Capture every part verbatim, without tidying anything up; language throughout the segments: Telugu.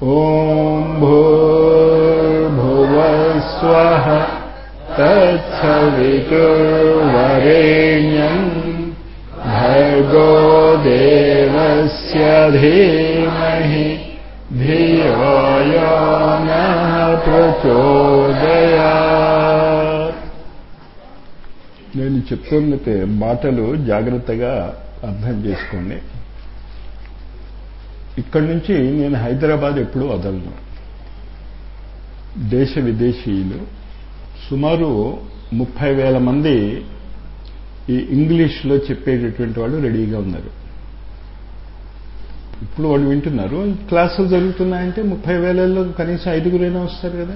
ఓం భూర్భువస్వః తత్సవితుర్వరేణ్యం భర్గో దేవస్య ధీమహి ధియో యో నః ప్రచోదయాత్. నేను చెప్తున్న మాటలు జాగ్రత్తగా అర్థం చేసుకోండి. ఇక్కడి నుంచి నేను హైదరాబాద్ ఎప్పుడూ వదలను. దేశ విదేశీయులు సుమారు ముప్పై వేల మంది ఈ ఇంగ్లీష్లో చెప్పేటటువంటి వాళ్ళు రెడీగా ఉన్నారు. ఇప్పుడు వాళ్ళు వింటున్నారు. క్లాసులు జరుగుతున్నాయంటే ముప్పై వేలలో కనీసం ఐదుగురైనా వస్తారు కదా.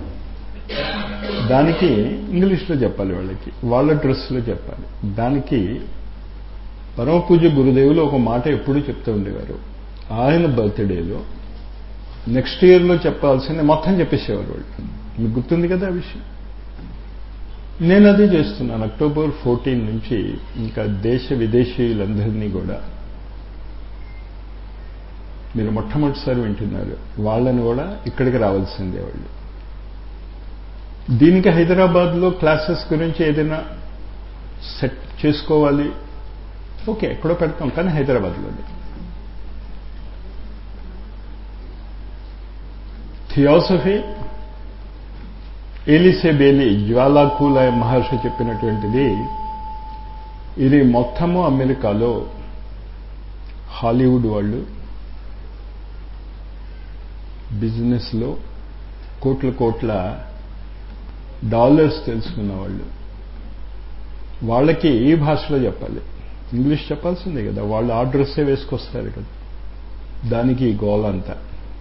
దానికి ఇంగ్లీష్లో చెప్పాలి, వాళ్ళకి వాళ్ళ డ్రెస్లో చెప్పాలి. దానికి పరమ పూజ్య గురుదేవులు ఒక మాట ఎప్పుడూ చెప్తూ ఉండేవారు. ఆయన బర్త్డేలో నెక్స్ట్ ఇయర్లో చెప్పాల్సింది మొత్తం చెప్పేసేవారు వాళ్ళు. మీకు గుర్తుంది కదా ఆ విషయం. నేను అదే చేస్తున్నాను. అక్టోబర్ ఫోర్టీన్ నుంచి ఇంకా దేశ విదేశీయులందరినీ కూడా మీరు మొట్టమొదటిసారి వింటున్నారు, వాళ్ళని కూడా ఇక్కడికి రావాల్సిందే. వాళ్ళు దీనికి హైదరాబాద్లో క్లాసెస్ గురించి ఏదైనా సెట్ చేసుకోవాలి, ఓకే ఎక్కడో పెడతాం, కానీ హైదరాబాద్లోనే. థియాసఫీ ఏలిసే బేలి జ్వాలాకూల మహర్షి చెప్పినటువంటిది. ఇది మొత్తము అమెరికాలో హాలీవుడ్ వాళ్ళు బిజినెస్లో కోట్ల కోట్ల డాలర్స్ తెలుసుకున్న వాళ్ళు, వాళ్ళకి ఈ భాషలో చెప్పాలి. ఇంగ్లీష్ చెప్పాల్సిందే కదా, వాళ్ళు ఆ డ్రెస్సే వేసుకొస్తారు కదా. దానికి గోల అంతా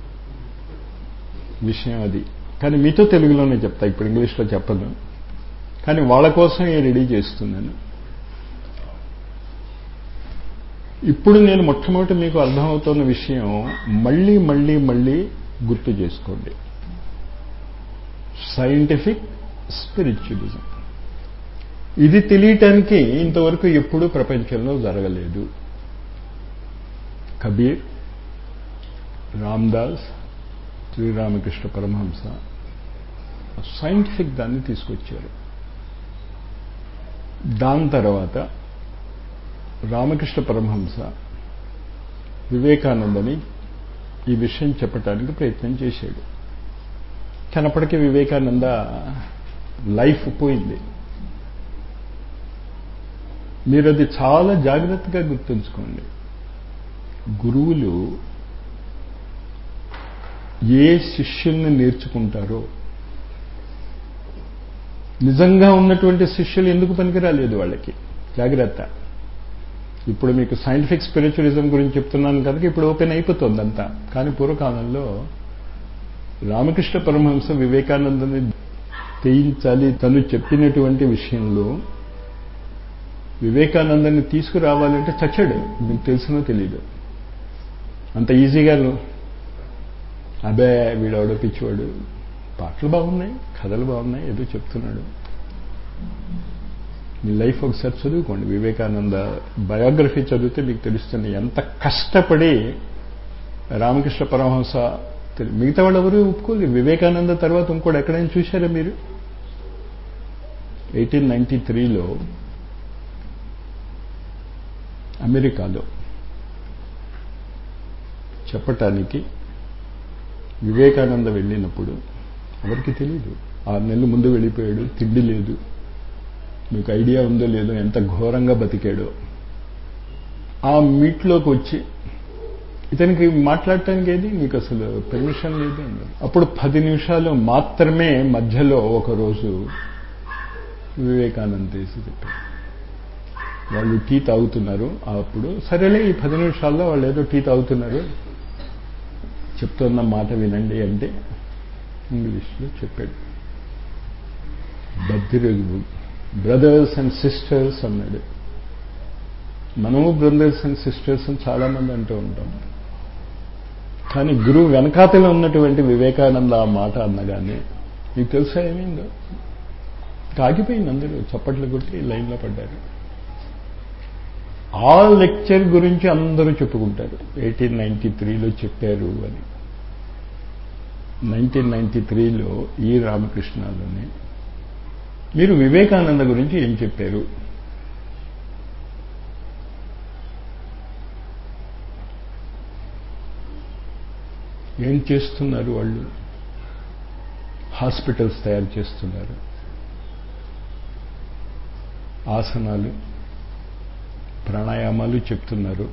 విషయం అది. కానీ మీతో తెలుగులోనే చెప్తా, ఇప్పుడు ఇంగ్లీష్లో చెప్పను. కానీ వాళ్ళ కోసం రెడీ చేస్తున్నాను. ఇప్పుడు నేను మొట్టమొదటి మీకు అర్థమవుతున్న విషయం మళ్ళీ మళ్ళీ మళ్ళీ గుర్తు చేసుకోండి. Scientific spiritualism. ఇది తెలియటానికి ఇంతవరకు ఎప్పుడూ ప్రపంచంలో జరగలేదు. కబీర్, రామ్దాస్, శ్రీరామకృష్ణ పరమహంస సైంటిఫిక్ దాన్ని తీసుకొచ్చారు. దాని తర్వాత రామకృష్ణ పరమహంస వివేకానందని ఈ విషయం చెప్పడానికి ప్రయత్నం చేశాడు. కనపడికి వివేకానంద లైఫ్ పోయింది. మీరు అది చాలా జాగ్రత్తగా గుర్తుంచుకోండి. గురువులు ఏ శిష్యుల్ని నేర్చుకుంటారో, నిజంగా ఉన్నటువంటి శిష్యులు ఎందుకు పనికిరాలేదు వాళ్ళకి. జాగ్రత్త. ఇప్పుడు మీకు సైంటిఫిక్ స్పిరిచువలిజం గురించి చెప్తున్నాను కనుక ఇప్పుడు ఓపెన్ అయిపోతుంది అంతా. కానీ పూర్వకాలంలో రామకృష్ణ పరమహంస వివేకానందని తెయించాలి తను చెప్పినటువంటి విషయంలో వివేకానందాన్ని తీసుకురావాలంటే చచ్చాడు. మీకు తెలిసినో తెలీదు. అంత ఈజీగా అబే వీడవడో పిచ్చివాడు, పాటలు బాగున్నాయి, కథలు బాగున్నాయి, ఏదో చెప్తున్నాడు. మీ లైఫ్ ఒకసారి చదువుకోండి. వివేకానంద బయోగ్రఫీ చదివితే మీకు తెలుస్తుంది ఎంత కష్టపడి రామకృష్ణ పరమహంస. మిగతా వాళ్ళు ఎవరు ఒప్పుకోలేదు. వివేకానంద తర్వాత ఇంకోటి ఎక్కడైనా చూశారా మీరు? ఎయిటీన్ నైన్టీ త్రీలో అమెరికాలో చెప్పటానికి వివేకానంద వెళ్ళినప్పుడు ఎవరికి తెలియదు. ఆరు నెలలు ముందు వెళ్ళిపోయాడు, తిండి లేదు. మీకు ఐడియా ఉందో లేదో ఎంత ఘోరంగా బతికాడో. ఆ మీట్లోకి వచ్చి ఇతనికి మాట్లాడటానికి ఏది మీకు అసలు పర్మిషన్ లేదు అన్నారు. అప్పుడు పది నిమిషాలు మాత్రమే మధ్యలో ఒకరోజు వివేకానంద తీసి చెప్పారు. వాళ్ళు టీ తాగుతున్నారు. అప్పుడు సరేలే ఈ పది నిమిషాల్లో వాళ్ళు ఏదో టీ తాగుతున్నారు, చెప్తున్న మాట వినండి అంటే ఇంగ్లీష్లో చెప్పాడు. బద్దిరగు బ్రదర్స్ అండ్ సిస్టర్స్ అన్నాడు. మనము బ్రదర్స్ అండ్ సిస్టర్స్ అని చాలామంది అంటూ ఉంటాం. కానీ గురువు వెనకాతలో ఉన్నటువంటి వివేకానంద ఆ మాట అన్నగానే మీకు తెలుసా ఏమైందో? కాగిపోయింది. అందరూ చప్పట్లు కొట్టి లైన్లో పడ్డారు. ఆ లెక్చర్ గురించి అందరూ చెప్పుకుంటారు. ఎయిటీన్ నైన్టీ త్రీలో చెప్పారు అని. నైన్టీన్ నైన్టీ త్రీలో ఈ రామకృష్ణలోనే మీరు వివేకానంద గురించి ఏం చెప్పారు? ఏం చేస్తున్నారు వాళ్ళు? హాస్పిటల్స్ తయారు చేస్తున్నారు, ఆసనాలు ప్రాణాయామాలు చెప్తున్నారు.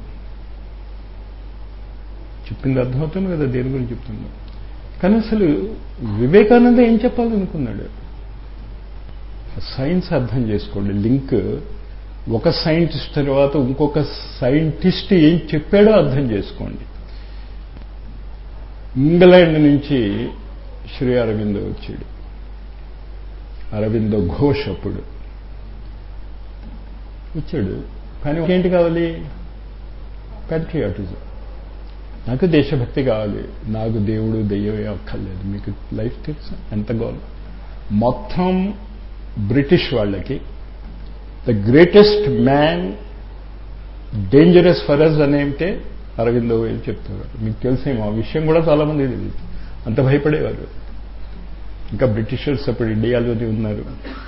చెప్పింది అర్థమవుతుంది కదా దేని గురించి చెప్తున్నారు. కానీ అసలు వివేకానంద ఏం చెప్పాలనుకున్నాడు? సైన్స్ అర్థం చేసుకోండి. లింక్ ఒక సైంటిస్ట్ తర్వాత ఇంకొక సైంటిస్ట్ ఏం చెప్పాడో అర్థం చేసుకోండి. ఇంగ్లాండ్ నుంచి శ్రీ అరవిందో వచ్చాడు, అరవిందో ఘోష్ అప్పుడు వచ్చాడు. కానీ ఏంటి కావాలి? ప్యాట్రియాటిజం. నాకు దేశభక్తి కావాలి, నాకు దేవుడు దెయ్యమే అక్కర్లేదు. మీకు లైఫ్ తెలుసా ఎంత గౌరవం? మొత్తం బ్రిటిష్ వాళ్ళకి the greatest man dangerous for us అని ఏమిటే అరవిందో వెళ్ళి చెప్తారు. మీకు తెలిసేమో ఆ విషయం కూడా చాలా మంది తెలియదు, అంత భయపడేవారు. ఇంకా బ్రిటిషర్స్ అప్పుడు ఇండియాలోనే ఉన్నారు.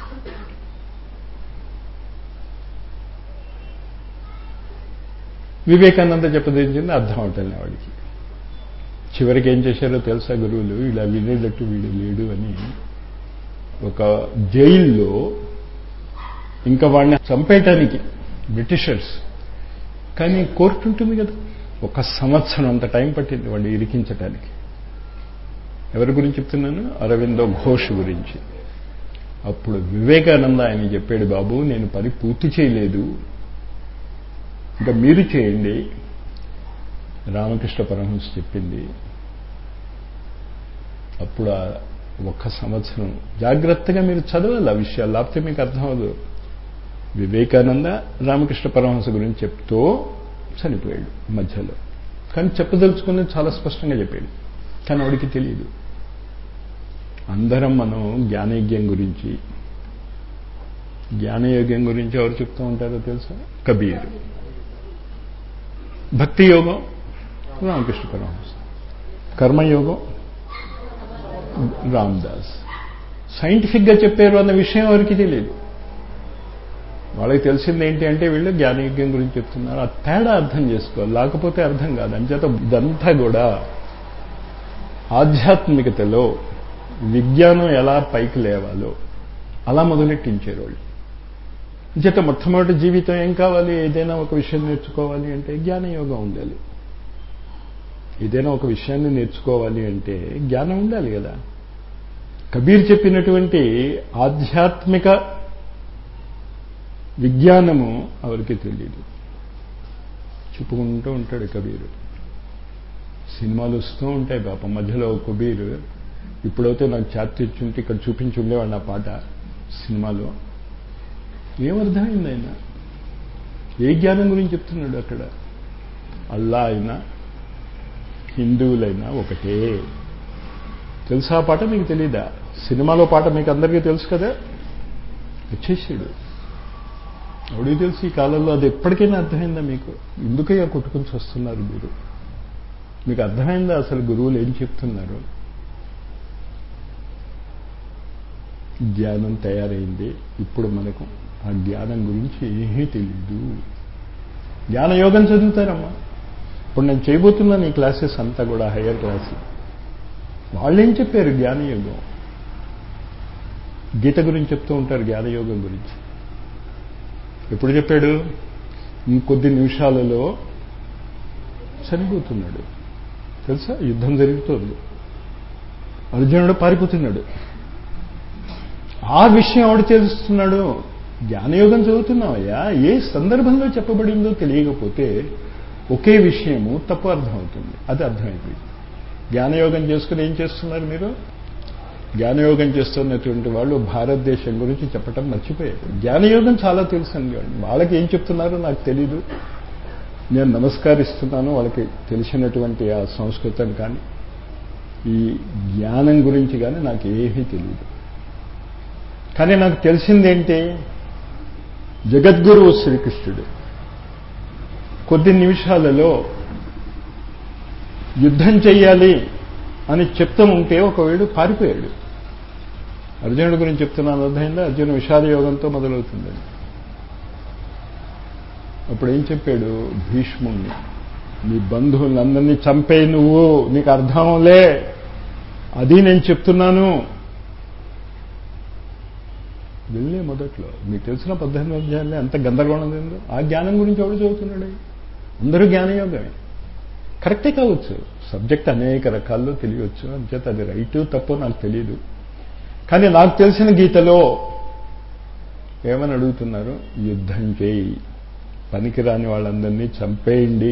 వివేకానంద చెప్పదలిచింది అర్థం అవటం వాడికి. చివరికి ఏం చేశారో తెలుసా గురువులు? ఇలా వినేటట్టు వీడు లేడు అని ఒక జైల్లో ఇంకా వాడిని చంపేయటానికి బ్రిటిషర్స్, కానీ కోర్టు ఉంటుంది కదా, ఒక సంవత్సరం అంత టైం పట్టింది వాడిని ఇరికించటానికి. ఎవరి గురించి చెప్తున్నాను? అరవిందో ఘోష్ గురించి. అప్పుడు వివేకానంద ఆయన చెప్పాడు, బాబు నేను పని పూర్తి చేయలేదు, ఇంకా మీరు చేయండి. రామకృష్ణ పరమహంస చెప్పింది. అప్పుడు ఒక్క సంవత్సరం జాగ్రత్తగా మీరు చదవాలి ఆ విషయాలు, లేకపోతే మీకు అర్థం అవ్వదు. వివేకానంద రామకృష్ణ పరమహంస గురించి చెప్తూ చనిపోయాడు మధ్యలో. కానీ చెప్పదలుచుకున్నది చాలా స్పష్టంగా చెప్పాడు, కానీ వాడికి తెలియదు. అందరం మనం జ్ఞానయజ్ఞం గురించి, జ్ఞానయోగ్యం గురించి ఎవరు చెప్తూ ఉంటారో తెలుసా? కబీర్. భక్తి యోగం రామకృష్ణ పరమహంస, కర్మయోగం రామదాస్. సైంటిఫిక్గా చెప్పారు అన్న విషయం ఎవరికి తెలియదు. వాళ్ళకి తెలిసింది ఏంటి అంటే వీళ్ళు జ్ఞానయజ్ఞం గురించి చెప్తున్నారు. ఆ తేడా అర్థం చేసుకోవాలి, లేకపోతే అర్థం కాదు. అంచేత ఇదంతా కూడా ఆధ్యాత్మికతలో విజ్ఞానం ఎలా పైకి లేవాలో అలా మొదలెట్టించారు వాళ్ళు. అంచేత మొట్టమొదటి జీవితం ఏం కావాలి? ఏదైనా ఒక విషయం నేర్చుకోవాలి అంటే జ్ఞానయోగం ఉండాలి. ఏదైనా ఒక విషయాన్ని నేర్చుకోవాలి అంటే జ్ఞానం ఉండాలి కదా. కబీర్ చెప్పినటువంటి ఆధ్యాత్మిక విజ్ఞానము ఎవరికి తెలియదు. చెప్పుకుంటూ ఉంటాడు కబీరు. సినిమాలు వస్తూ ఉంటాయి పాపం మధ్యలో. కబీర్ ఇప్పుడైతే నాకు చాతిచ్చుంటే ఇక్కడ చూపించి ఉండేవాడు నా పాట సినిమాలో. ఏమర్థమైంది ఆయన? ఏ జ్ఞానం గురించి చెప్తున్నాడు అక్కడ? అల్లా అయినా హిందువులైనా ఒకటే. తెలుసా పాట? మీకు తెలీదా? సినిమాలో పాట మీకు అందరికీ తెలుసు కదా. వచ్చేసాడు. ఎవడికి తెలుసు ఈ కాలంలో? అది ఎప్పటికైనా అర్థమైందా మీకు? ఎందుకయ్యా కొట్టుకుని వస్తున్నారు మీరు? మీకు అర్థమైందా అసలు గురువులు ఏం చెప్తున్నారు? జ్ఞానం తయారైంది. ఇప్పుడు మనకు ఆ జ్ఞానం గురించి ఏమీ తెలీదు. జ్ఞానయోగం చదువుతారమ్మా. ఇప్పుడు నేను చేయబోతున్నాను ఈ క్లాసెస్ అంతా కూడా హయ్యర్ క్లాస్. వాళ్ళేం చెప్పారు? జ్ఞానయోగం. గీత గురించి చెప్తూ ఉంటారు జ్ఞానయోగం గురించి. ఎప్పుడు చెప్పాడు? ఇంకొద్ది నిమిషాలలో చనిపోతున్నాడు. తెలుసా? యుద్ధం జరుగుతోంది, అర్జునుడు పారిపోతున్నాడు. ఆ విషయం ఎవడు తెలుస్తున్నాడు? జ్ఞానయోగం చదువుతున్నావయ్యా. ఏ సందర్భంలో చెప్పబడిందో తెలియకపోతే ఒకే విషయము తప్పు అర్థమవుతుంది. అది అర్థమైపోయింది. జ్ఞానయోగం చేసుకుని ఏం చేస్తున్నారు మీరు? జ్ఞానయోగం చేస్తున్నటువంటి వాళ్ళు భారతదేశం గురించి చెప్పటం మర్చిపోయారు. జ్ఞానయోగం చాలా తెలుసు అండి. వాళ్ళకి ఏం చెప్తున్నారో నాకు తెలీదు. నేను నమస్కరిస్తున్నాను వాళ్ళకి తెలిసినటువంటి ఆ సంస్కృతం కానీ ఈ జ్ఞానం గురించి కానీ నాకు ఏమీ తెలియదు. కానీ నాకు తెలిసిందేంటి? జగద్గురువు శ్రీకృష్ణుడు కొద్ది నిమిషాలలో యుద్ధం చెయ్యాలి అని చెప్తూ ఉంటే ఒకవేళ పారిపోయాడు. అర్జునుడి గురించి చెప్తున్నాను, అర్థమైందా? అర్జున విషాద యోగంతో మొదలవుతుంది. అప్పుడు ఏం చెప్పాడు భీష్ముణ్ణి, నీ బంధువులందరినీ చంపే నువ్వు, నీకు అర్థంలే, అది నేను చెప్తున్నాను. వెళ్ళే మొదట్లో మీకు తెలిసిన పద్దెనిమిది అధ్యాయాలే అంత గందరగోళం ఏందో. ఆ జ్ఞానం గురించి ఎవడు చదువుతున్నాడు? అందరూ జ్ఞానయోగమే. కరెక్టే కావచ్చు, సబ్జెక్ట్ అనేక రకాల్లో తెలియవచ్చు, అంచేత అది రైటు తప్పో నాకు తెలియదు. కానీ నాకు తెలిసిన గీతలో ఏమని అడుగుతున్నారు? యుద్ధం చేయి, పనికిరాని వాళ్ళందరినీ చంపేయండి.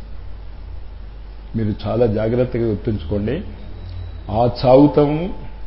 మీరు చాలా జాగ్రత్తగా గుర్తుంచుకోండి. ఆ చావుతము,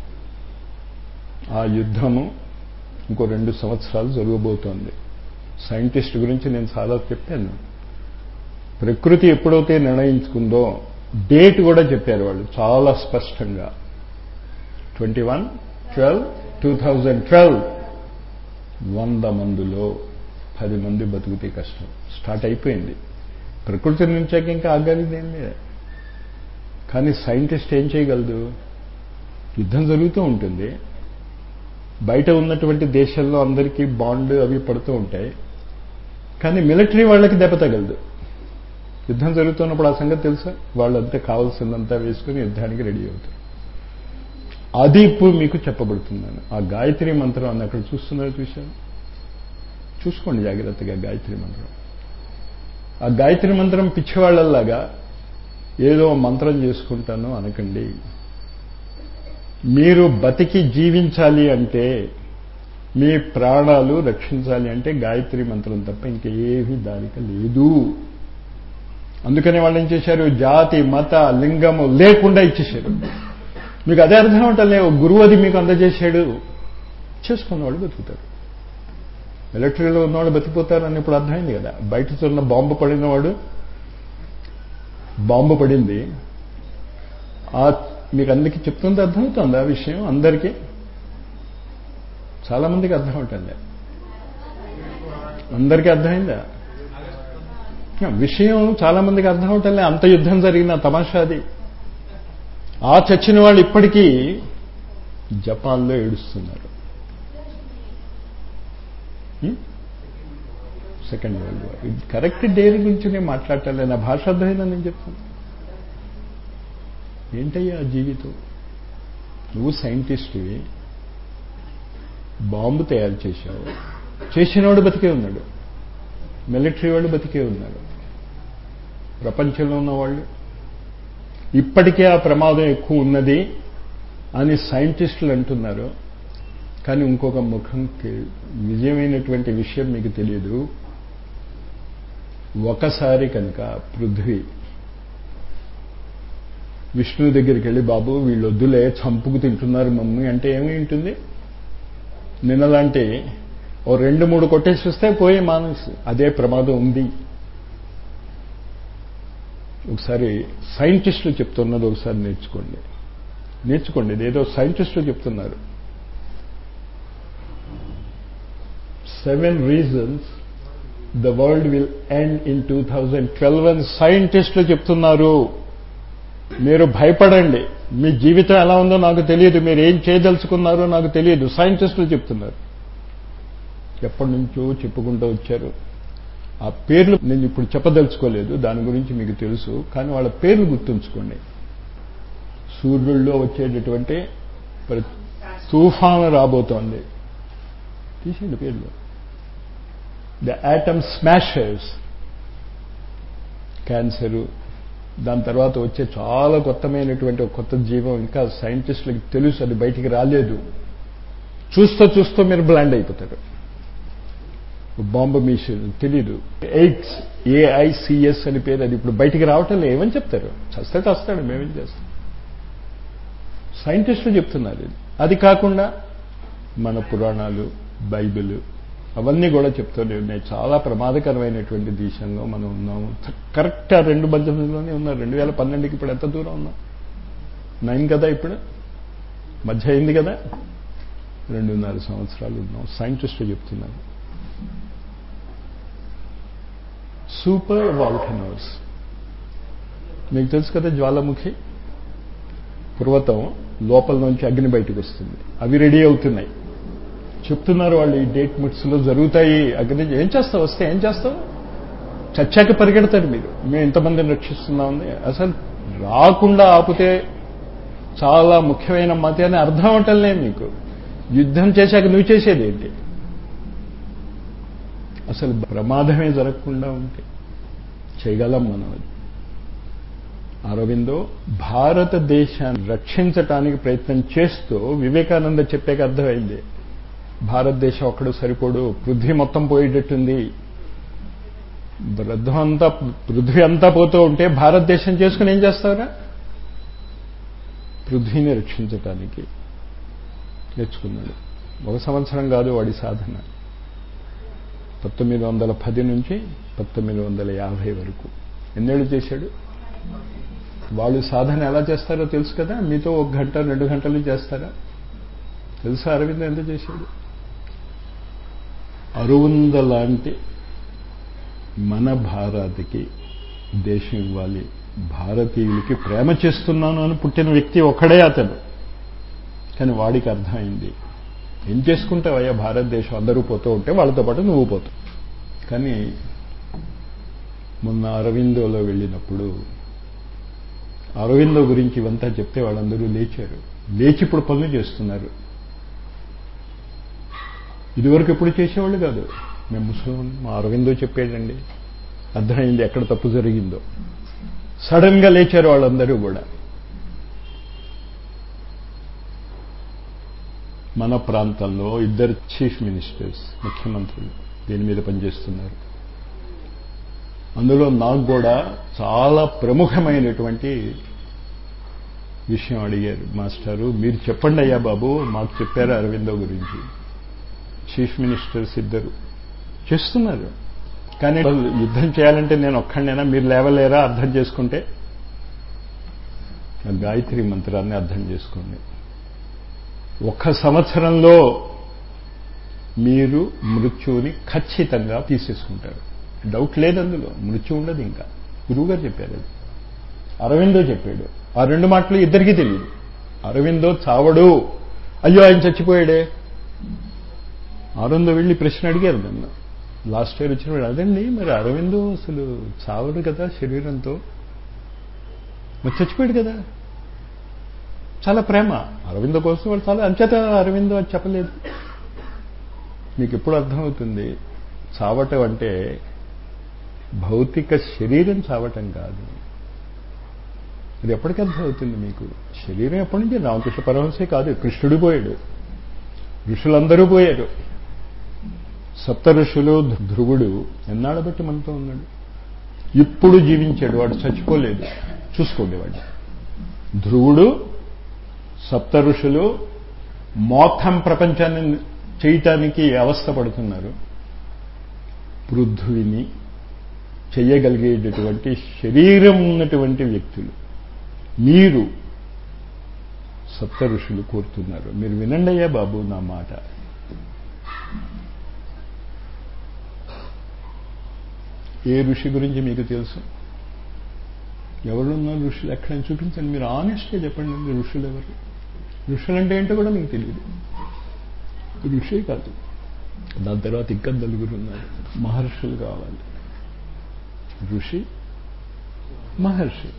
ఆ యుద్ధము ఇంకో రెండు సంవత్సరాలు జరగబోతోంది. సైంటిస్ట్ గురించి నేను చాలా చెప్పాను. ప్రకృతి ఎప్పుడైతే నిర్ణయించుకుందో డేట్ కూడా చెప్పారు వాళ్ళు చాలా స్పష్టంగా. Twenty one twelve two thousand twelve వంద మందిలో పది మంది బతుకుతే కష్టం. స్టార్ట్ అయిపోయింది. ప్రకృతి నుంచాక ఇంకా ఆగాలిది ఏం లేదు. కానీ సైంటిస్ట్ ఏం చేయగలదు? యుద్ధం జరుగుతూ ఉంటుంది, బయట ఉన్నటువంటి దేశాల్లో అందరికీ బాండ్ అవి పడుతూ ఉంటాయి, కానీ మిలిటరీ వాళ్ళకి దెబ్బ తగలదు. యుద్ధం జరుగుతున్నప్పుడు ఆ సంగతి తెలుసా? వాళ్ళంతా కావాల్సిందంతా వేసుకుని యుద్ధానికి రెడీ అవుతారు. అది ఇప్పుడు మీకు చెప్పబడుతున్నాను. ఆ గాయత్రి మంత్రం అని అక్కడ చూస్తున్నారు, చూశాను, చూసుకోండి జాగ్రత్తగా. గాయత్రి మంత్రం, ఆ గాయత్రి మంత్రం పిచ్చివాళ్లలాగా ఏదో మంత్రం చేసుకుంటాను అనకండి. మీరు బతికి జీవించాలి అంటే, మీ ప్రాణాలు రక్షించాలి అంటే గాయత్రి మంత్రం తప్ప ఇంకేమీ దానిక లేదు. అందుకనే వాళ్ళు ఏం చేశారు? జాతి మత లింగము లేకుండా ఇచ్చేశారు. మీకు అదే అర్థం అవటం లేదు. గురువు అది మీకు అందజేశాడు, చేసుకున్నవాళ్ళు బతుకుతారు. మిలిటరీలో ఉన్నవాళ్ళు బతికిపోతారని ఇప్పుడు అర్థమైంది కదా. బయట ఉన్న బాంబు పడినవాడు, బాంబు పడింది, ఆ మీకు అందరికీ చెప్తుంది, అర్థమవుతుంది ఆ విషయం అందరికీ. చాలా మందికి అర్థం అవుతుంది. అందరికీ అర్థమైందా విషయం? చాలా మందికి అర్థం అవటంలే. అంత యుద్ధం జరిగిన తమాషా అది. ఆ చచ్చిన వాళ్ళు ఇప్పటికీ జపాన్లో ఏడుస్తున్నారు. Second world war. ఇది కరెక్ట్ డేర్ గురించి నేను మాట్లాడటలే, నా భాష అర్థమైందని నేను చెప్తాను. ఏంటయ్యా జీవితం? నువ్వు సైంటిస్టువి, బాంబు తయారు చేశావు, చేసినవాడు బతికే ఉన్నాడు, మిలిటరీ వాళ్ళు బతికే ఉన్నారు, ప్రపంచంలో ఉన్నవాళ్ళు. ఇప్పటికే ఆ ప్రమాదం ఎక్కువ ఉన్నది అని సైంటిస్టులు అంటున్నారు. కానీ ఇంకొక ముఖంకి నిజమైనటువంటి విషయం మీకు తెలియదు. ఒకసారి కనుక పృథ్వీ విష్ణువు దగ్గరికి వెళ్ళి, బాబు వీళ్ళు వద్దులే చంపుకు తింటున్నారు మమ్మీ అంటే ఏమి ఉంటుంది? నిన్నలాంటి ఓ రెండు మూడు కొట్టేసి వస్తే పోయే మానసు. అదే ప్రమాదం ఉంది. ఒకసారి సైంటిస్టులు చెప్తున్నది ఒకసారి నేర్చుకోండి, నేర్చుకోండి. ఇదేదో సైంటిస్టులు చెప్తున్నారు. Seven reasons the world will end in two thousand twelve అని సైంటిస్టులు చెప్తున్నారు. మీరు భయపడండి. మీ జీవితం ఎలా ఉందో నాకు తెలియదు, మీరు ఏం చేయదలుచుకున్నారో నాకు తెలియదు. సైంటిస్టులు చెప్తున్నారు. ఎప్పటి నుంచో చెప్పుకుంటూ వచ్చారు. ఆ పేర్లు నేను ఇప్పుడు చెప్పదలుచుకోలేదు, దాని గురించి మీకు తెలుసు. కానీ వాళ్ళ పేర్లు గుర్తుంచుకోండి. సూర్యుల్లో వచ్చేటటువంటి తుఫాను రాబోతోంది, తీసేయండి పేర్లు. ద యాటమ్ స్మాషర్స్, క్యాన్సరు, దాని తర్వాత వచ్చే చాలా కొత్తమైనటువంటి ఒక కొత్త జీవం ఇంకా సైంటిస్టులకు తెలుసు, అది బయటికి రాలేదు. చూస్తూ చూస్తూ మీరు బ్లాండ్ అయిపోతారు. బాంబు మిషన్ తెలీదు, ఎయిడ్స్, ఏఐసిఎస్ అని పేరు, అది ఇప్పుడు బయటికి రావటం లేదు. ఏమని చెప్తారు? చస్తే చస్తాడు, మేమేం చేస్తాం? సైంటిస్టులు చెప్తున్నారు. అది కాకుండా మన పురాణాలు, బైబిల్ అవన్నీ కూడా చెప్తూనే ఉన్నాయి. చాలా ప్రమాదకరమైనటువంటి దేశంలో మనం ఉన్నాము. కరెక్ట్ ఆ రెండు మధ్యలోనే ఉన్నారు. రెండు వేల పన్నెండుకి ఇప్పుడు ఎంత దూరం ఉన్నాం? నైన్ కదా, ఇప్పుడు మధ్య అయింది కదా, రెండున్నర సంవత్సరాలు ఉన్నాం. సైంటిస్టులు చెప్తున్నారు. సూపర్ వాల్కనోస్ మీకు తెలుసు కదా, జ్వాలాముఖి. పర్వతం లోపల నుంచి అగ్ని బయటకు వస్తుంది. అవి రెడీ అవుతున్నాయి. చెప్తున్నారు వాళ్ళు, ఈ డేట్ మిట్స్లో జరుగుతాయి అగ్ని. ఏం చేస్తావు? వస్తే ఏం చేస్తావు? చచ్చాక పరిగెడతారు మీరు. మేము ఇంతమందిని రక్షిస్తున్నామని. అసలు రాకుండా ఆపితే చాలా ముఖ్యమైన మతి అని అర్థం అవటంలే మీకు. యుద్ధం చేశాక నువ్వు చేసేది ఏంటి? అసలు ప్రమాదమే జరగకుండా ఉంటే చేయగలం మనం. అది అరవిందో భారతదేశాన్ని రక్షించటానికి ప్రయత్నం చేస్తూ వివేకానంద చెప్పాక అర్థమైంది, భారతదేశం ఒక్కడు సరిపోడు, పృథ్వీ మొత్తం పోయేటట్టుంది. రథం అంతా పృథ్వీ అంతా పోతూ ఉంటే భారతదేశం చేసుకుని ఏం చేస్తారా? పృథ్వీని రక్షించటానికి నేర్చుకున్నాడు. ఒక సంవత్సరం కాదు వాడి సాధన. పంతొమ్మిది వందల పది నుంచి పంతొమ్మిది వందల యాభై వరకు ఎన్నేళ్ళు చేశాడు? వాళ్ళు సాధన ఎలా చేస్తారో తెలుసు కదా. మీతో ఒక గంట రెండు గంటలు చేస్తారా? తెలుసా అరవింద్ ఎంత చేశాడు? అరవింద లాంటి మన భారతికి దేశం ఇవ్వాలి, భారతీయులకి ప్రేమ చేస్తున్నాను అని పుట్టిన వ్యక్తి ఒక్కడే అతను. కానీ వాడికి అర్థమైంది, ఏం చేసుకుంటావయ్యా భారతదేశం అందరూ పోతూ ఉంటే వాళ్ళతో పాటు నువ్వు పోతావు. కానీ మొన్న అరవిందోలో వెళ్ళినప్పుడు అరవిందో గురించి ఇవంతా చెప్తే వాళ్ళందరూ లేచారు. లేచి ఇప్పుడు పనులు చేస్తున్నారు. ఇదివరకు ఎప్పుడు చేసేవాళ్ళు కాదు. మేము ముస్లిం, మా అరవిందో చెప్పాడండి, అర్థమైంది ఎక్కడ తప్పు జరిగిందో. సడన్ గా లేచారు వాళ్ళందరూ కూడా. మన ప్రాంతంలో ఇద్దరు చీఫ్ మినిస్టర్స్, ముఖ్యమంత్రులు దీని మీద పనిచేస్తున్నారు. అందులో నాకు కూడా చాలా ప్రముఖమైనటువంటి విషయం అడిగారు. మాస్టారు మీరు చెప్పండి అయ్యా బాబు, మాకు చెప్పారు అరవిందో గురించి. చీఫ్ మినిస్టర్స్ ఇద్దరు చేస్తున్నారు. కానీ యుద్ధం చేయాలంటే నేను ఒక్కడినైనా, మీరు లేవలేరా అర్థం చేసుకుంటే? గాయత్రి మంత్రాన్ని అర్థం చేసుకోండి. ఒక్క సంవత్సరంలో మీరు మృత్యువుని ఖచ్చితంగా తీసేసుకుంటారు. డౌట్ లేదు అందులో. మృత్యు ఉండదు. ఇంకా గురువుగారు చెప్పారు, అది అరవిందో చెప్పాడు. ఆ రెండు మాటలు ఇద్దరికీ తెలియదు. అరవిందో చావడు, అయ్యో ఆయన చచ్చిపోయాడే. అరవిందో వెళ్ళి ప్రశ్న అడిగారు నన్ను లాస్ట్ ఇయర్ వచ్చినప్పుడు. అదండి మరి అరవిందో అసలు చావడు కదా శరీరంతో, మరి చచ్చిపోయాడు కదా. చాలా ప్రేమ అరవిందో కోసం, వాళ్ళు చాలా అంచేత అరవిందో అని చెప్పలేదు. మీకు ఎప్పుడు అర్థమవుతుంది చావటం అంటే భౌతిక శరీరం చావటం కాదు. ఇది ఎప్పటికీ అర్థమవుతుంది మీకు. శరీరం ఎప్పటి నుంచి? రామకృష్ణ పరమహంసే కాదు, కృష్ణుడు పోయాడు, ఋషులందరూ పోయారు. సప్త ఋషులు, ధ్రువుడు ఎన్నాళ్ళ బట్టి మనతో ఉన్నాడు. ఇప్పుడు జీవించాడు, వాడు చచ్చిపోలేదు. చూసుకోండి వాడు. ధ్రువుడు, సప్త ఋషులు మొత్తం ప్రపంచాన్ని చేయటానికి అవస్థ పడుతున్నారు. పృథ్వీని చెయ్యగలిగేటటువంటి శరీరం ఉన్నటువంటి వ్యక్తులు మీరు సప్త ఋషులు కోరుతున్నారు. మీరు వినండి అయ్యా బాబు నా మాట. ఏ ఋషి గురించి మీకు తెలుసు? ఎవరున్నారు ఋషులు? ఎక్కడైనా చూపించండి. మీరు ఆనెస్ట్గా చెప్పండి ఋషులు ఎవరు. ఋషులు అంటే ఏంటో కూడా మీకు తెలియదు. ఋషి కాదు. దాని తర్వాత ఇంకా నలుగురు ఉన్నారు. మహర్షులు కావాలి. ఋషి, మహర్షి.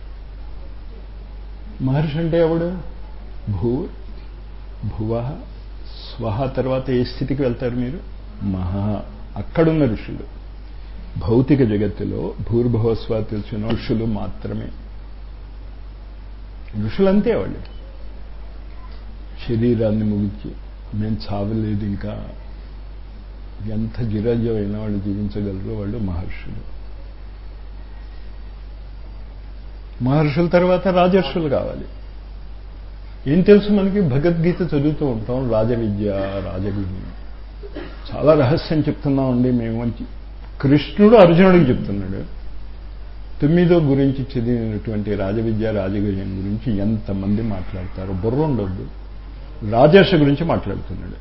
మహర్షి అంటే ఎవడు? భూ భువ స్వహ తర్వాత ఏ స్థితికి వెళ్తారు మీరు? మహా. అక్కడున్న ఋషులు. భౌతిక జగత్తులో భూర్భువస్వ తెలిసిన ఋషులు మాత్రమే. ఋషులంతే వాళ్ళు. శరీరాన్ని ముగించి మేము చావలేదు ఇంకా, ఎంత జిరాజ్యమైన వాళ్ళు జీవించగలరు, వాళ్ళు మహర్షులు. మహర్షుల తర్వాత రాజర్షులు కావాలి. ఏం తెలుసు మనకి? భగవద్గీత చదువుతూ ఉంటాం, రాజవిద్య, రాజగుణ్యం. చాలా రహస్యం చెప్తున్నామండి మేము అని కృష్ణుడు అర్జునుడికి చెప్తున్నాడు. తొమ్మిదో గురించి చదివినటువంటి రాజవిద్య, రాజగుణ్యం గురించి ఎంతమంది మాట్లాడతారు? బుర్ర ఉండొద్దు. రాజర్ష గురించి మాట్లాడుతున్నాడు.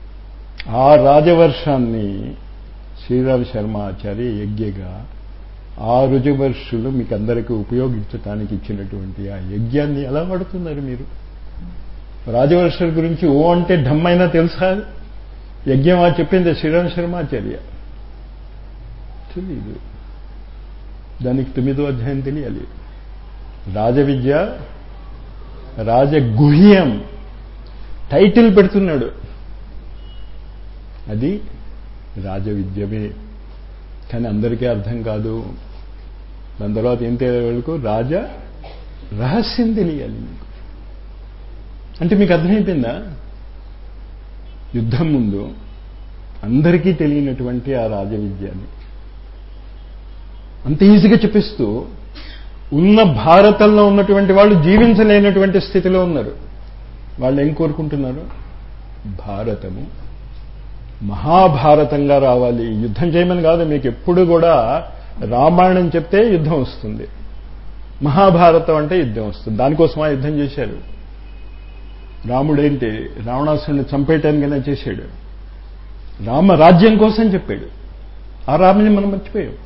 ఆ రాజవర్షాన్ని శ్రీరామ శర్మ ఆచార్య యజ్ఞగా ఆ రుజువర్షులు మీకు అందరికీ ఉపయోగించడానికి ఇచ్చినటువంటి ఆ యజ్ఞాన్ని ఎలా వాడుతున్నారు మీరు? రాజవర్షుల గురించి ఓ అంటే ఢమ్మైనా తెలుసా? యజ్ఞం ఆ చెప్పింది శ్రీరామ శర్మాచార్య. తెలీదు. దానికి తొమ్మిదో అధ్యాయం తెలియాలి. రాజవిద్య, రాజగుహ్యం టైటిల్ పెడుతున్నాడు. అది రాజవిద్యమే. కానీ అందరికీ అర్థం కాదు. దాని తర్వాత ఏం తెలియకు రాజ రహస్యం తెలియాలి మీకు. అంటే మీకు అర్థమైపోయిందా? యుద్ధం ముందు అందరికీ తెలియనటువంటి ఆ రాజవిద్యాన్ని అంత ఈజీగా చెప్పిస్తూ ఉన్న భారతంలో ఉన్నటువంటి వాళ్ళు జీవించలేనటువంటి స్థితిలో ఉన్నారు. వాళ్ళు ఏం కోరుకుంటున్నారు? భారతము మహాభారతంగా రావాలి. యుద్ధం చేయమని కాదు, మీకు ఎప్పుడు కూడా రామాయణం చెప్తే యుద్ధం వస్తుంది, మహాభారతం అంటే యుద్ధం వస్తుంది. దానికోసమా యుద్ధం చేశారు. రాముడేంటి రావణాసురుడిని చంపేయటానికైనా చేశాడు. రామరాజ్యం కోసం చెప్పాడు. ఆ రామని మనం మర్చిపోయాం.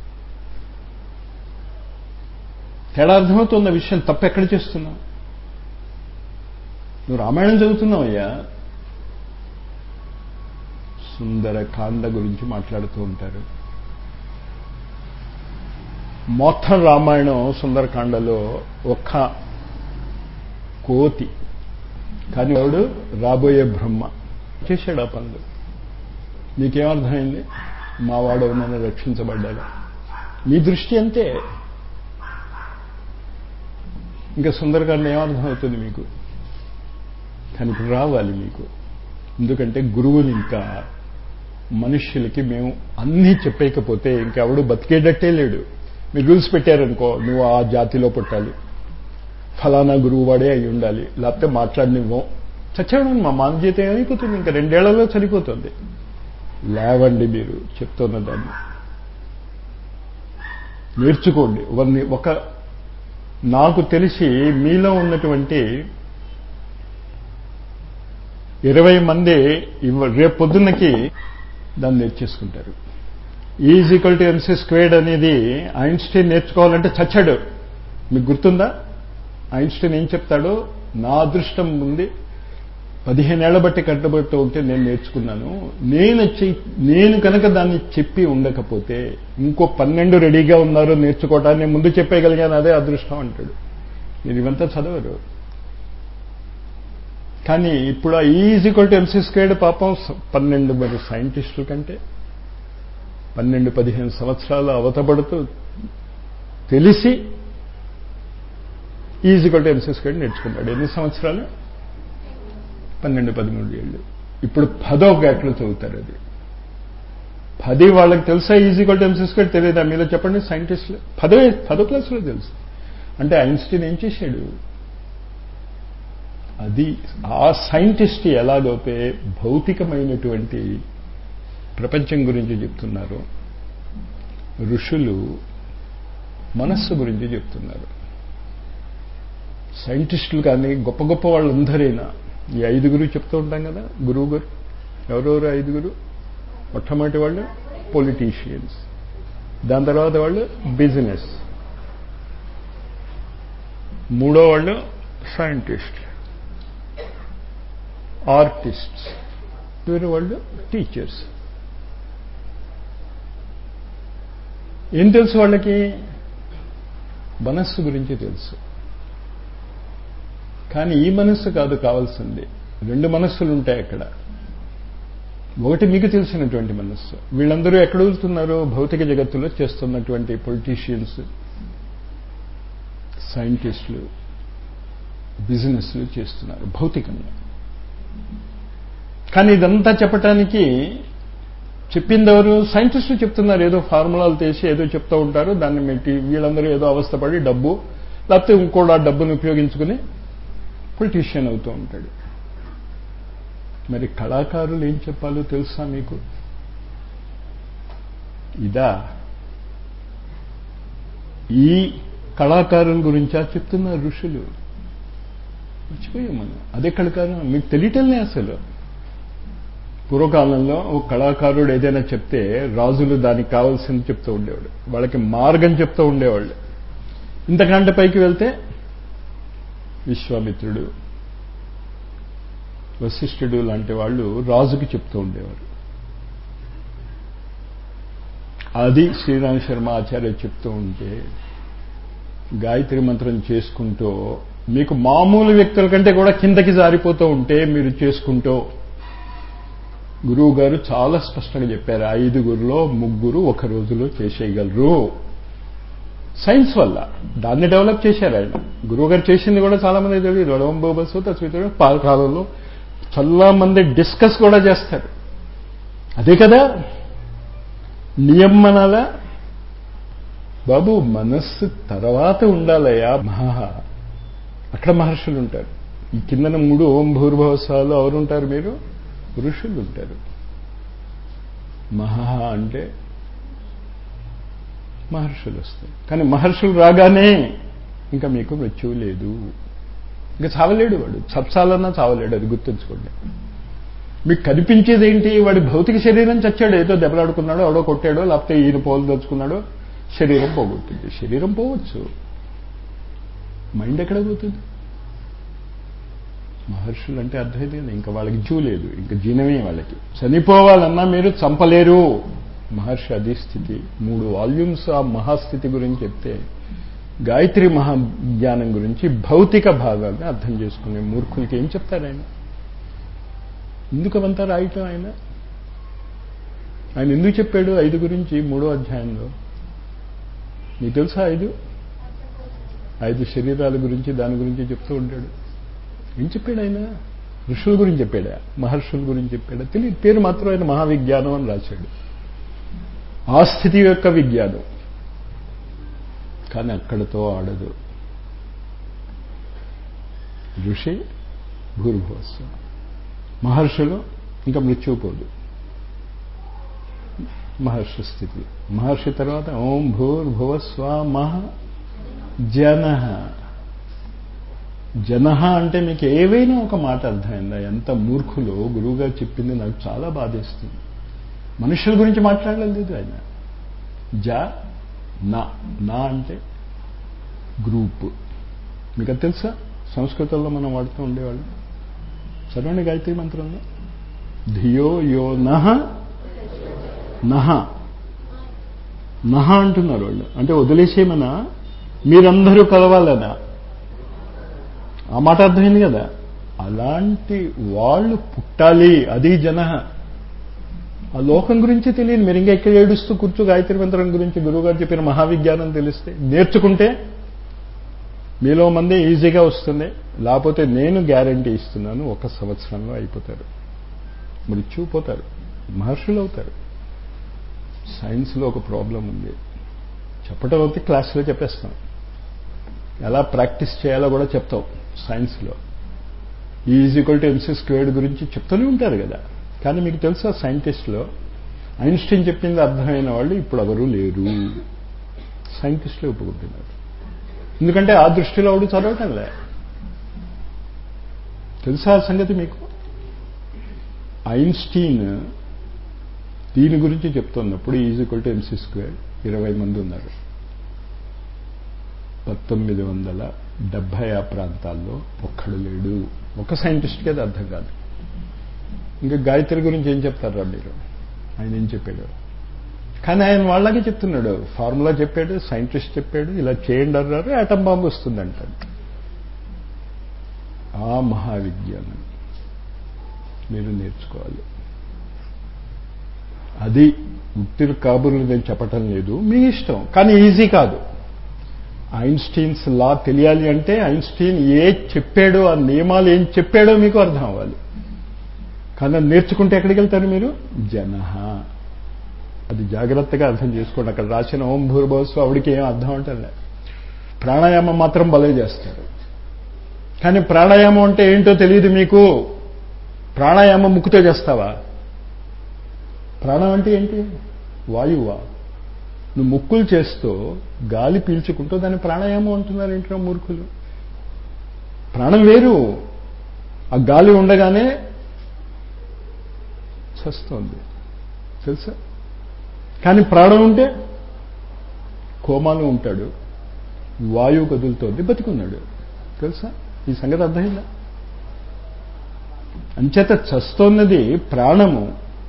తేడా అర్థమవుతున్న విషయం తప్ప ఎక్కడ చేస్తున్నావు? నువ్వు రామాయణం చదువుతున్నావు అయ్యా, సుందరకాండ గురించి మాట్లాడుతూ ఉంటారు. మొత్తం రామాయణం సుందరకాండలో ఒక్క కోతి, కానీ వాడు రాబోయే బ్రహ్మ చేశాడు ఆ పనులు. నీకేమర్థమైంది? మా వాడు నన్ను రక్షించబడ్డాడు. నీ దృష్టి అంతే. ఇంకా సుందరకాండ ఏమర్థమవుతుంది మీకు? కానీ ఇప్పుడు రావాలి మీకు. ఎందుకంటే గురువుని ఇంకా మనుష్యులకి మేము అన్నీ చెప్పేయకపోతే ఇంకెవడు బతికేటట్టే లేడు. మీరు రూల్స్ పెట్టారనుకో, నువ్వు ఆ జాతిలో పుట్టాలి, ఫలానా గురువు వాడే అయి ఉండాలి, లేకపోతే మాట్లాడినివ్వం, చచ్చాడు. మా మాన జీతం ఏమైపోతుంది? ఇంకా రెండేళ్లలో చనిపోతుంది. లేవండి, మీరు చెప్తున్న దాన్ని నేర్చుకోండి. ఒక నాకు తెలిసి మీలో ఉన్నటువంటి ఇరవై మంది రేపు పొద్దున్నకి దాన్ని నేర్చేసుకుంటారు. Is equal to MC squared అనేది ఐన్స్టీన్ నేర్చుకోవాలంటే చచ్చాడు. మీకు గుర్తుందా? ఐన్స్టీన్ ఏం చెప్తాడో, నా అదృష్టం ఉంది, పదిహేనేళ్ల బట్టి కట్టబడుతూ ఉంటే నేను నేర్చుకున్నాను. నేను నేను కనుక దాన్ని చెప్పి ఉండకపోతే ఇంకో పన్నెండు రెడీగా ఉన్నారు నేర్చుకోవటాన్ని, ముందు చెప్పేయగలిగాను, అదే అదృష్టం అంటాడు. మీరు ఇవంతా చదవరు. కానీ ఇప్పుడు ఆ is equal to MC squared పాపం పన్నెండు మరి సైంటిస్టుల కంటే పన్నెండు పదిహేను సంవత్సరాలు అవతపడుతూ తెలిసి is equal to MC squared నేర్చుకున్నాడు. ఎన్ని సంవత్సరాలు? పన్నెండు పదమూడు ఏళ్ళు. ఇప్పుడు పదో గేట్లో చదువుతారు. అది పది వాళ్ళకి తెలుసా? Is equal to MC squared తెలియదా? మీలో చెప్పండి సైంటిస్టులు. పదో పదో క్లాసులో తెలుసు. అంటే ఐన్స్టీన్ ఏం చేశాడు? అది ఆ సైంటిస్ట్ ఎలాగైతే భౌతికమైనటువంటి ప్రపంచం గురించి చెప్తున్నారు, ఋషులు మనస్సు గురించి చెప్తున్నారు. సైంటిస్టులు కానీ గొప్ప గొప్ప వాళ్ళందరైనా ఈ ఐదుగురు చెప్తూ ఉంటాం కదా, గురువు గారు ఎవరెవరు ఐదుగురు? మొట్టమొదటి వాళ్ళు పొలిటీషియన్స్, దాని తర్వాత వాళ్ళు బిజినెస్, మూడో వాళ్ళు సైంటిస్ట్, ఆర్టిస్ట్స్, వేరే వాళ్ళు టీచర్స్. ఏం తెలుసు వాళ్ళకి? మనస్సు గురించి తెలుసు. కానీ ఈ మనస్సు కాదు కావాల్సింది. రెండు మనస్సులు ఉంటాయి అక్కడ. ఒకటి మీకు తెలిసినటువంటి మనస్సు. వీళ్ళందరూ ఎక్కడ వెళ్తున్నారు? భౌతిక జగత్తులో చేస్తున్నటువంటి పొలిటీషియన్స్, సైంటిస్టులు, బిజినెస్లు చేస్తున్నారు భౌతికంగా. కానీ ఇదంతా చెప్పటానికి చెప్పిందెవరు? సైంటిస్టులు చెప్తున్నారు. ఏదో ఫార్ములాలు తీసి ఏదో చెప్తూ ఉంటారు. దాన్ని మెట్టి వీళ్ళందరూ ఏదో అవస్థపడి డబ్బు లేకపోతే ఇంకోటి ఆ డబ్బును ఉపయోగించుకుని పొలిటీషియన్ అవుతూ ఉంటాడు. మరి కళాకారులు ఏం చెప్పాలో తెలుసా మీకు? ఇదా? ఈ కళాకారుల గురించా చెప్తున్నారు ఋషులు? మర్చిపోయాం మనం. అదే కళాకారం మీకు తెలియటంలే అసలు. పూర్వకాలంలో ఒక కళాకారుడు ఏదైనా చెప్తే రాజులు దానికి కావాల్సింది చెప్తూ ఉండేవాడు, వాళ్ళకి మార్గం చెప్తూ ఉండేవాళ్ళు. ఇంతకంటే పైకి వెళ్తే విశ్వామిత్రుడు, వశిష్ఠుడు లాంటి వాళ్ళు రాజుకి చెప్తూ ఉండేవారు. అది శ్రీరామ శర్మ ఆచార్య చెప్తూ ఉంటే గాయత్రి మంత్రం చేసుకుంటూ మీకు మామూలు వ్యక్తుల కంటే కూడా కిందకి జారిపోతూ ఉంటే మీరు చేసుకుంటూ, గురువు గారు చాలా స్పష్టంగా చెప్పారు, ఐదుగురులో ముగ్గురు ఒక రోజులో చేసేయగలరు. సైన్స్ వల్ల దాన్ని డెవలప్ చేశారు ఆయన. గురువు గారు చేసింది కూడా చాలా మంది తెలియదు. ఓం భూవస్సు తస్మితుడు పాలకాలంలో చాలా మంది డిస్కస్ కూడా చేస్తారు. అదే కదా నియమనాల బాబు, మనస్సు తర్వాత ఉండాలయ్యా. మహా అక్కడ మహర్షులు ఉంటారు. ఈ కిందన మూడు ఓం భూర్భవస్వాలు ఎవరుంటారు? మీరు ఋషులు ఉంటారు. మహా అంటే మహర్షులు వస్తాయి. కానీ మహర్షులు రాగానే ఇంకా మీకు మృత్యువు లేదు, ఇంకా చావలేడు వాడు. చచ్చాలన్నా చావలేడు, అది గుర్తుంచుకోండి. మీకు కనిపించేది ఏంటి? వాడి భౌతిక శరీరం చచ్చాడు, ఏదో దెబ్బలాడుకున్నాడో, ఎవడో కొట్టాడో, లేకపోతే ఈయన పోలు దోచుకున్నాడో, శరీరం పోగొట్టింది. శరీరం పోవచ్చు, మైండ్ ఎక్కడ పోతుంది? మహర్షులు అంటే అర్థమైంది కదా, ఇంకా వాళ్ళకి జీవు లేదు, ఇంకా జీనమే వాళ్ళకి. చనిపోవాలన్నా మీరు చంపలేరు. మహర్షి అదే స్థితి. మూడు వాల్యూమ్స్ ఆ మహాస్థితి గురించి చెప్తే గాయత్రి మహాజ్ఞానం గురించి భౌతిక భాగాన్ని అర్థం చేసుకునే మూర్ఖులకి ఏం చెప్తారు ఆయన? ఎందుకు అవంతా రాయటం ఆయన? ఆయన ఎందుకు చెప్పాడు ఐదు గురించి మూడో అధ్యాయంలో? మీకు తెలుసా? ఐదు ఐదు శరీరాల గురించి దాని గురించి చెప్తూ ఉంటాడు. ఏం చెప్పాడు ఆయన? ఋషుల గురించి చెప్పాడా, మహర్షుల గురించి చెప్పాడా తెలియదు. పేరు మాత్రం ఆయన మహావిజ్ఞానం అని రాశాడు. ఆ స్థితి యొక్క విజ్ఞానం. కానీ అక్కడితో ఆడదు. ఋషి భూర్భువస్వ, మహర్షులు ఇంకా మృత్యువు పోదు. మహర్షి స్థితి. మహర్షి తర్వాత ఓం భూర్భువస్వ మహ జన. జన అంటే మీకు ఏవైనా ఒక మాట అర్థమైందా? ఎంత మూర్ఖులు! గురువుగారు చెప్పింది నాకు చాలా బాధేస్తుంది. మనుషుల గురించి మాట్లాడలేదు ఆయన. జ నా నా అంటే గ్రూప్. మీకు అది తెలుసా? సంస్కృతంలో మనం వాడుతూ ఉండేవాళ్ళు. చదవండి గాయత్రి మంత్రంలో. ధియో యో నహ నహ నహ అంటున్నారు వాళ్ళు. అంటే వదిలేసేమనా, మీరందరూ కలవాలనా? ఆ మాట అర్థమైంది కదా. అలాంటి వాళ్ళు పుట్టాలి, అది జన. ఆ లోకం గురించి తెలియదు. మీరు ఇంకా ఎక్కడ ఏడుస్తూ కూర్చో గాయత్రి మంత్రం గురించి గురువుగారు చెప్పిన మహావిజ్ఞానం తెలిస్తే, నేర్చుకుంటే మీలో మంది ఈజీగా వస్తుంది. లేకపోతే నేను గ్యారంటీ ఇస్తున్నాను, ఒక సంవత్సరంలో అయిపోతారు, మృత్యువు పోతారు, మహర్షులు అవుతారు. సైన్స్లో ఒక ప్రాబ్లం ఉంది. చెప్పటం అయితే క్లాసులో చెప్పేస్తాం, ఎలా ప్రాక్టీస్ చేయాలో కూడా చెప్తాం. సైన్స్లో is equal to MC squared గురించి చెప్తూనే ఉంటారు కదా. కానీ మీకు తెలుసా, సైంటిస్టులో ఐన్స్టీన్ చెప్పింది అర్థమైన వాళ్ళు ఇప్పుడు ఎవరూ లేరు. సైంటిస్టులే ఒప్పుకుంటున్నారు. ఎందుకంటే ఆ దృష్టిలో వాడు చదవటంలే. తెలుసా ఆ సంగతి మీకు? ఐన్స్టీన్ దీని గురించి చెప్తున్నప్పుడు is equal to MC square ఇరవై మంది ఉన్నారు. పంతొమ్మిది వందల డెబ్బై ఆ ప్రాంతాల్లో ఒక్కడు లేడు. ఒక సైంటిస్ట్కి అది అర్థం కాదు. ఇంకా గాయత్రి గురించి ఏం చెప్తారా మీరు? ఆయన ఏం చెప్పాడు? కానీ ఆయన వాళ్ళకి చెప్తున్నాడు. ఫార్ములా చెప్పాడు, సైంటిస్ట్ చెప్పాడు, ఇలా చేయండి అన్నారు, ఆటం బాంబు వస్తుందంటాడు. ఆ మహావిజ్ఞానం మీరు నేర్చుకోవాలి. అది ఉట్టిరు కాబుర్లు నేను చెప్పటం లేదు, మీ ఇష్టం. కానీ ఈజీ కాదు. ఐన్స్టీన్స్ లా తెలియాలి అంటే ఐన్స్టీన్ ఏ చెప్పాడో, ఆ నియమాలు ఏం చెప్పాడో మీకు అర్థం అవ్వాలి. కానీ నేర్చుకుంటే ఎక్కడికి వెళ్తారు మీరు? జనహ. అది జాగ్రత్తగా అర్థం చేసుకోండి. అక్కడ రాసిన ఓం భూర్భువస్వ ఆవిడికి ఏం అర్థం అంటే ప్రాణాయామం మాత్రం బలే చేస్తారు. కానీ ప్రాణాయామం అంటే ఏంటో తెలియదు మీకు. ప్రాణాయామం ముక్కుతో చేస్తావా? ప్రాణం అంటే ఏంటి? వాయువా? నువ్వు ముక్కులు చేస్తూ గాలి పీల్చుకుంటూ దాన్ని ప్రాణాయామం అంటున్నారు ఏంటో మూర్ఖులు. ప్రాణం వేరు. ఆ గాలి ఉండగానే చస్తోంది తెలుసా. కానీ ప్రాణం ఉంటే కోమాలో ఉంటాడు, వాయువు కదులుతోంది, బతికున్నాడు తెలుసా. ఈ సంగతి అర్థమైందా? అంచేత చస్తోన్నది ప్రాణము.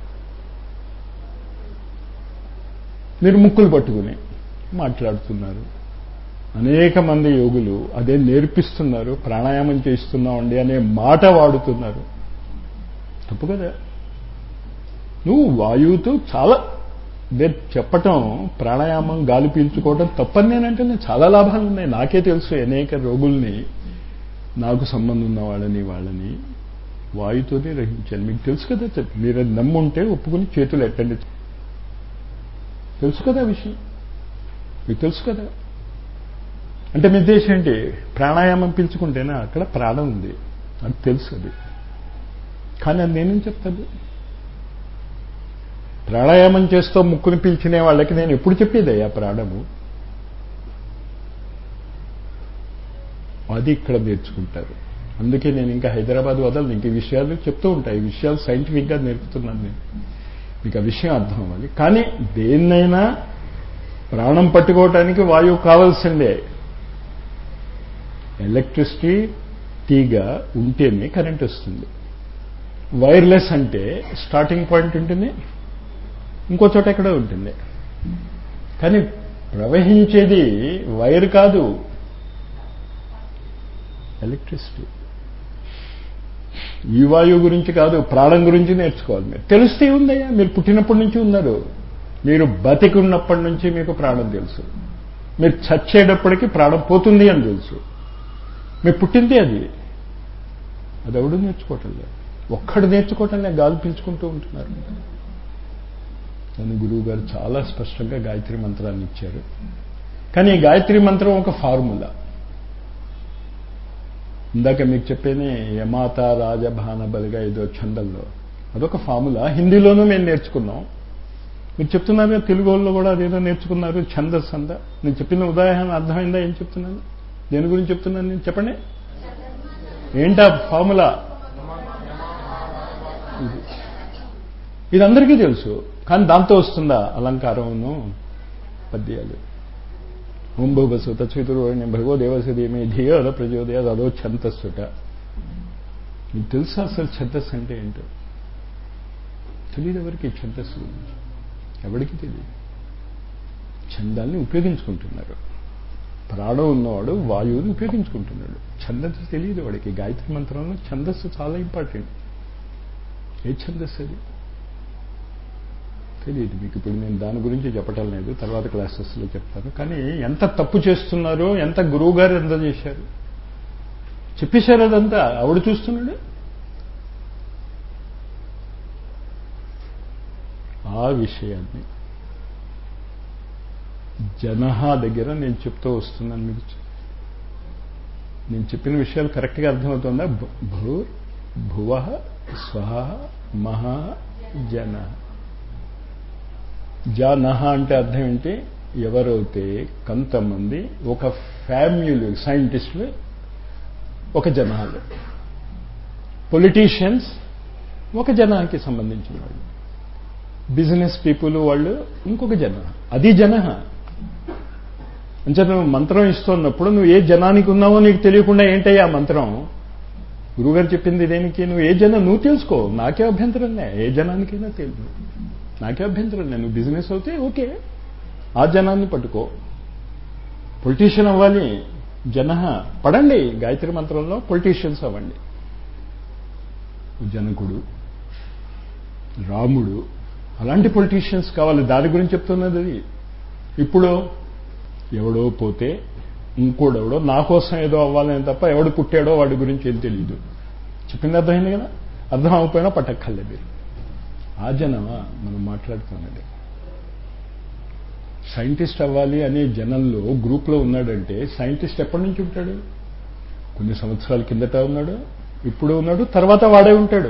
మీరు ముక్కులు పట్టుకుని మాట్లాడుతున్నారు. అనేక మంది యోగులు అదే నేర్పిస్తున్నారు, ప్రాణాయామం చేస్తున్నామండి అనే మాట వాడుతున్నారు. తప్పు కదా. నువ్వు వాయువుతో చాలా చెప్పటం, ప్రాణాయామం గాలి పీల్చుకోవడం తప్పని నేనంటే చాలా లాభాలు ఉన్నాయి. నాకే తెలుసు అనేక రోగుల్ని, నాకు సంబంధం ఉన్న వాళ్ళని వాళ్ళని వాయుతోనే రహించాను. మీకు తెలుసు కదా. మీరు అది నమ్ముంటే ఒప్పుకుని చేతులు ఎట్టండి. తెలుసు కదా విషయం, మీకు తెలుసు కదా. అంటే మీ ఉద్దేశం ఏంటి? ప్రాణాయామం పీల్చుకుంటేనా అక్కడ ప్రాణం ఉంది, అది తెలుసు. అది కానీ అది నేనేం చెప్తాను? ప్రాణాయామం చేస్తూ ముక్కుని పీల్చునే వాళ్ళకి నేను ఎప్పుడు చెప్పేదయ్యా ప్రాణము? అది ఇక్కడ నేర్చుకుంటారు. అందుకే నేను ఇంకా హైదరాబాద్ వదలను. ఇంక ఈ విషయాలు చెప్తూ ఉంటాయి. ఈ విషయాలు సైంటిఫిక్గా నేర్పుతున్నాను నేను. మీకు ఆ విషయం అర్థం అవ్వాలి. కానీ దేన్నైనా ప్రాణం పట్టుకోవటానికి వాయువు కావాల్సిందే. ఎలక్ట్రిసిటీ తీగ ఉంటేనే కరెంట్ వస్తుంది. వైర్లెస్ అంటే స్టార్టింగ్ పాయింట్ ఉంటుంది, ఇంకో చోట ఎక్కడో ఉంటుంది. కానీ ప్రవహించేది వైర్ కాదు, ఎలక్ట్రిసిటీ. ఈ వాయువు గురించి కాదు, ప్రాణం గురించి నేర్చుకోవాలి. మీరు తెలిస్తే ఉందయ్యా. మీరు పుట్టినప్పటి నుంచి ఉన్నారు. మీరు బతికి ఉన్నప్పటి నుంచి మీకు ప్రాణం తెలుసు. మీరు చచ్చేటప్పటికి ప్రాణం పోతుంది అని తెలుసు. మీరు పుట్టిందే అది. అది ఎవడు నేర్చుకోవటం లేదు. ఒక్కడు నేర్చుకోవటం లేదు, గాలి పీల్చుకుంటూ ఉంటున్నారు. దాన్ని గురువు గారు చాలా స్పష్టంగా గాయత్రి మంత్రాన్ని ఇచ్చారు. కానీ ఈ గాయత్రి మంత్రం ఒక ఫార్ములా. ఇందాక మీకు చెప్పేనే యమాత రాజభాన బలిగా ఏదో ఛందంలో అదొక ఫార్ములా. హిందీలోనూ మేము నేర్చుకున్నాం. మీరు చెప్తున్నారు తెలుగు వాళ్ళు కూడా అదేదో నేర్చుకున్నారు, ఛందస్ అంతా. నేను చెప్పిన ఉదాహరణ అర్థమైందా? ఏం చెప్తున్నాను, దేని గురించి చెప్తున్నాను నేను? చెప్పండి ఏంటా ఫార్ములా? ఇది అందరికీ తెలుసు. కానీ దాంతో వస్తుందా అలంకారమును పద్యాలు? ఓం భూభసు తచ్చుతుర్వణ్యం భగవో దేవసదేమే ధియో అదో ప్రచోదయ అదో ఛందస్సుట. మీకు తెలుసా అసలు ఛందస్సు అంటే ఏంటో? తెలియదు ఎవరికి ఛందస్సు గురించి, ఎవరికి తెలియదు. ఛందాల్ని ఉపయోగించుకుంటున్నారు. ప్రాణం ఉన్నవాడు వాయువుని ఉపయోగించుకుంటున్నాడు. ఛందస్సు తెలియదు వాడికి. గాయత్రి మంత్రంలో ఛందస్సు చాలా ఇంపార్టెంట్. ఏ ఛందస్సు అది తెలియదు మీకు. ఇప్పుడు నేను దాని గురించి చెప్పటం లేదు, తర్వాత క్లాసెస్లో చెప్తాను. కానీ ఎంత తప్పు చేస్తున్నారో, ఎంత గురువు గారు ఎంత చేశారు చెప్పేశారు. అదంతా ఆవిడ చూస్తున్నాడు. ఆ విషయాన్ని జనహా దగ్గర నేను చెప్తూ వస్తున్నాను. మీకు నేను చెప్పిన విషయాలు కరెక్ట్గా అర్థమవుతుందా? భూర్ భువ స్వహ మహా జన. జనహ అంటే అర్థం ఏంటి? ఎవరైతే కొంతమంది ఒక ఫ్యామిలీ సైంటిస్టులు ఒక జనాలు, పొలిటీషియన్స్ ఒక జనానికి సంబంధించిన వాళ్ళు, బిజినెస్ పీపుల్ వాళ్ళు ఇంకొక జన. అది జనహ. అంటే నువ్వు మంత్రం ఇస్తున్నప్పుడు నువ్వు ఏ జనానికి ఉన్నావో నీకు తెలియకుండా ఏంటయ్యా మంత్రం? గురువుగారు చెప్పింది దేనికి? నువ్వు ఏ జనం నువ్వు తెలుసుకో. నాకే అభ్యంతరం లే, ఏ జనానికైనా తెలుసు, నాకే అభ్యంతరం లే. నువ్వు బిజినెస్ అవుతే ఓకే, ఆ జనాన్ని పట్టుకో. పొలిటీషియన్ అవ్వాలి జనహ. పడండి గాయత్రి మంత్రంలో, పొలిటీషియన్స్ అవ్వండి. జనకుడు, రాముడు, అలాంటి పొలిటీషియన్స్ కావాలి. దాని గురించి చెప్తున్నది అది. ఇప్పుడు ఎవడో పోతే ఇంకోడెవడో నా కోసం ఏదో అవ్వాలని తప్ప ఎవడు పుట్టాడో వాడి గురించి ఏం తెలియదు. చెప్పింది అర్థమైంది కదా? అర్థం అవ్వకపోయినా పట్టక్కర్లేదు మీరు. ఆ జనమా మనం మాట్లాడుతున్నది. సైంటిస్ట్ అవ్వాలి అనే జనంలో గ్రూప్లో ఉన్నాడంటే సైంటిస్ట్ ఎప్పటి నుంచి ఉంటాడు? కొన్ని సంవత్సరాల కిందట ఉన్నాడు, ఇప్పుడు ఉన్నాడు, తర్వాత వాడే ఉంటాడు.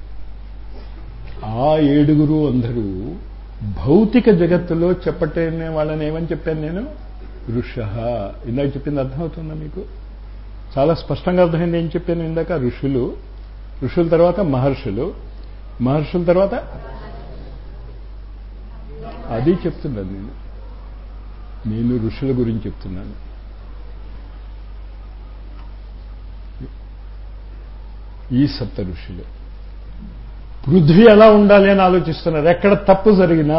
ఆ ఏడుగురు అందరూ భౌతిక జగత్తులో చెప్పటనే వాళ్ళని ఏమని చెప్పాను నేను? ఋషః. ఇందాక చెప్పింది అర్థమవుతుందా మీకు? చాలా స్పష్టంగా అర్థమైంది. ఏం చెప్పాను ఇందాక? ఋషులు, ఋషుల తర్వాత మహర్షులు, మహర్షుల తర్వాత అది చెప్తున్నాను నేను నేను ఋషుల గురించి చెప్తున్నాను. ఈ సప్త ఋషులు పృథ్వీ ఎలా ఉండాలి అని ఆలోచిస్తున్నారు. ఎక్కడ తప్పు జరిగినా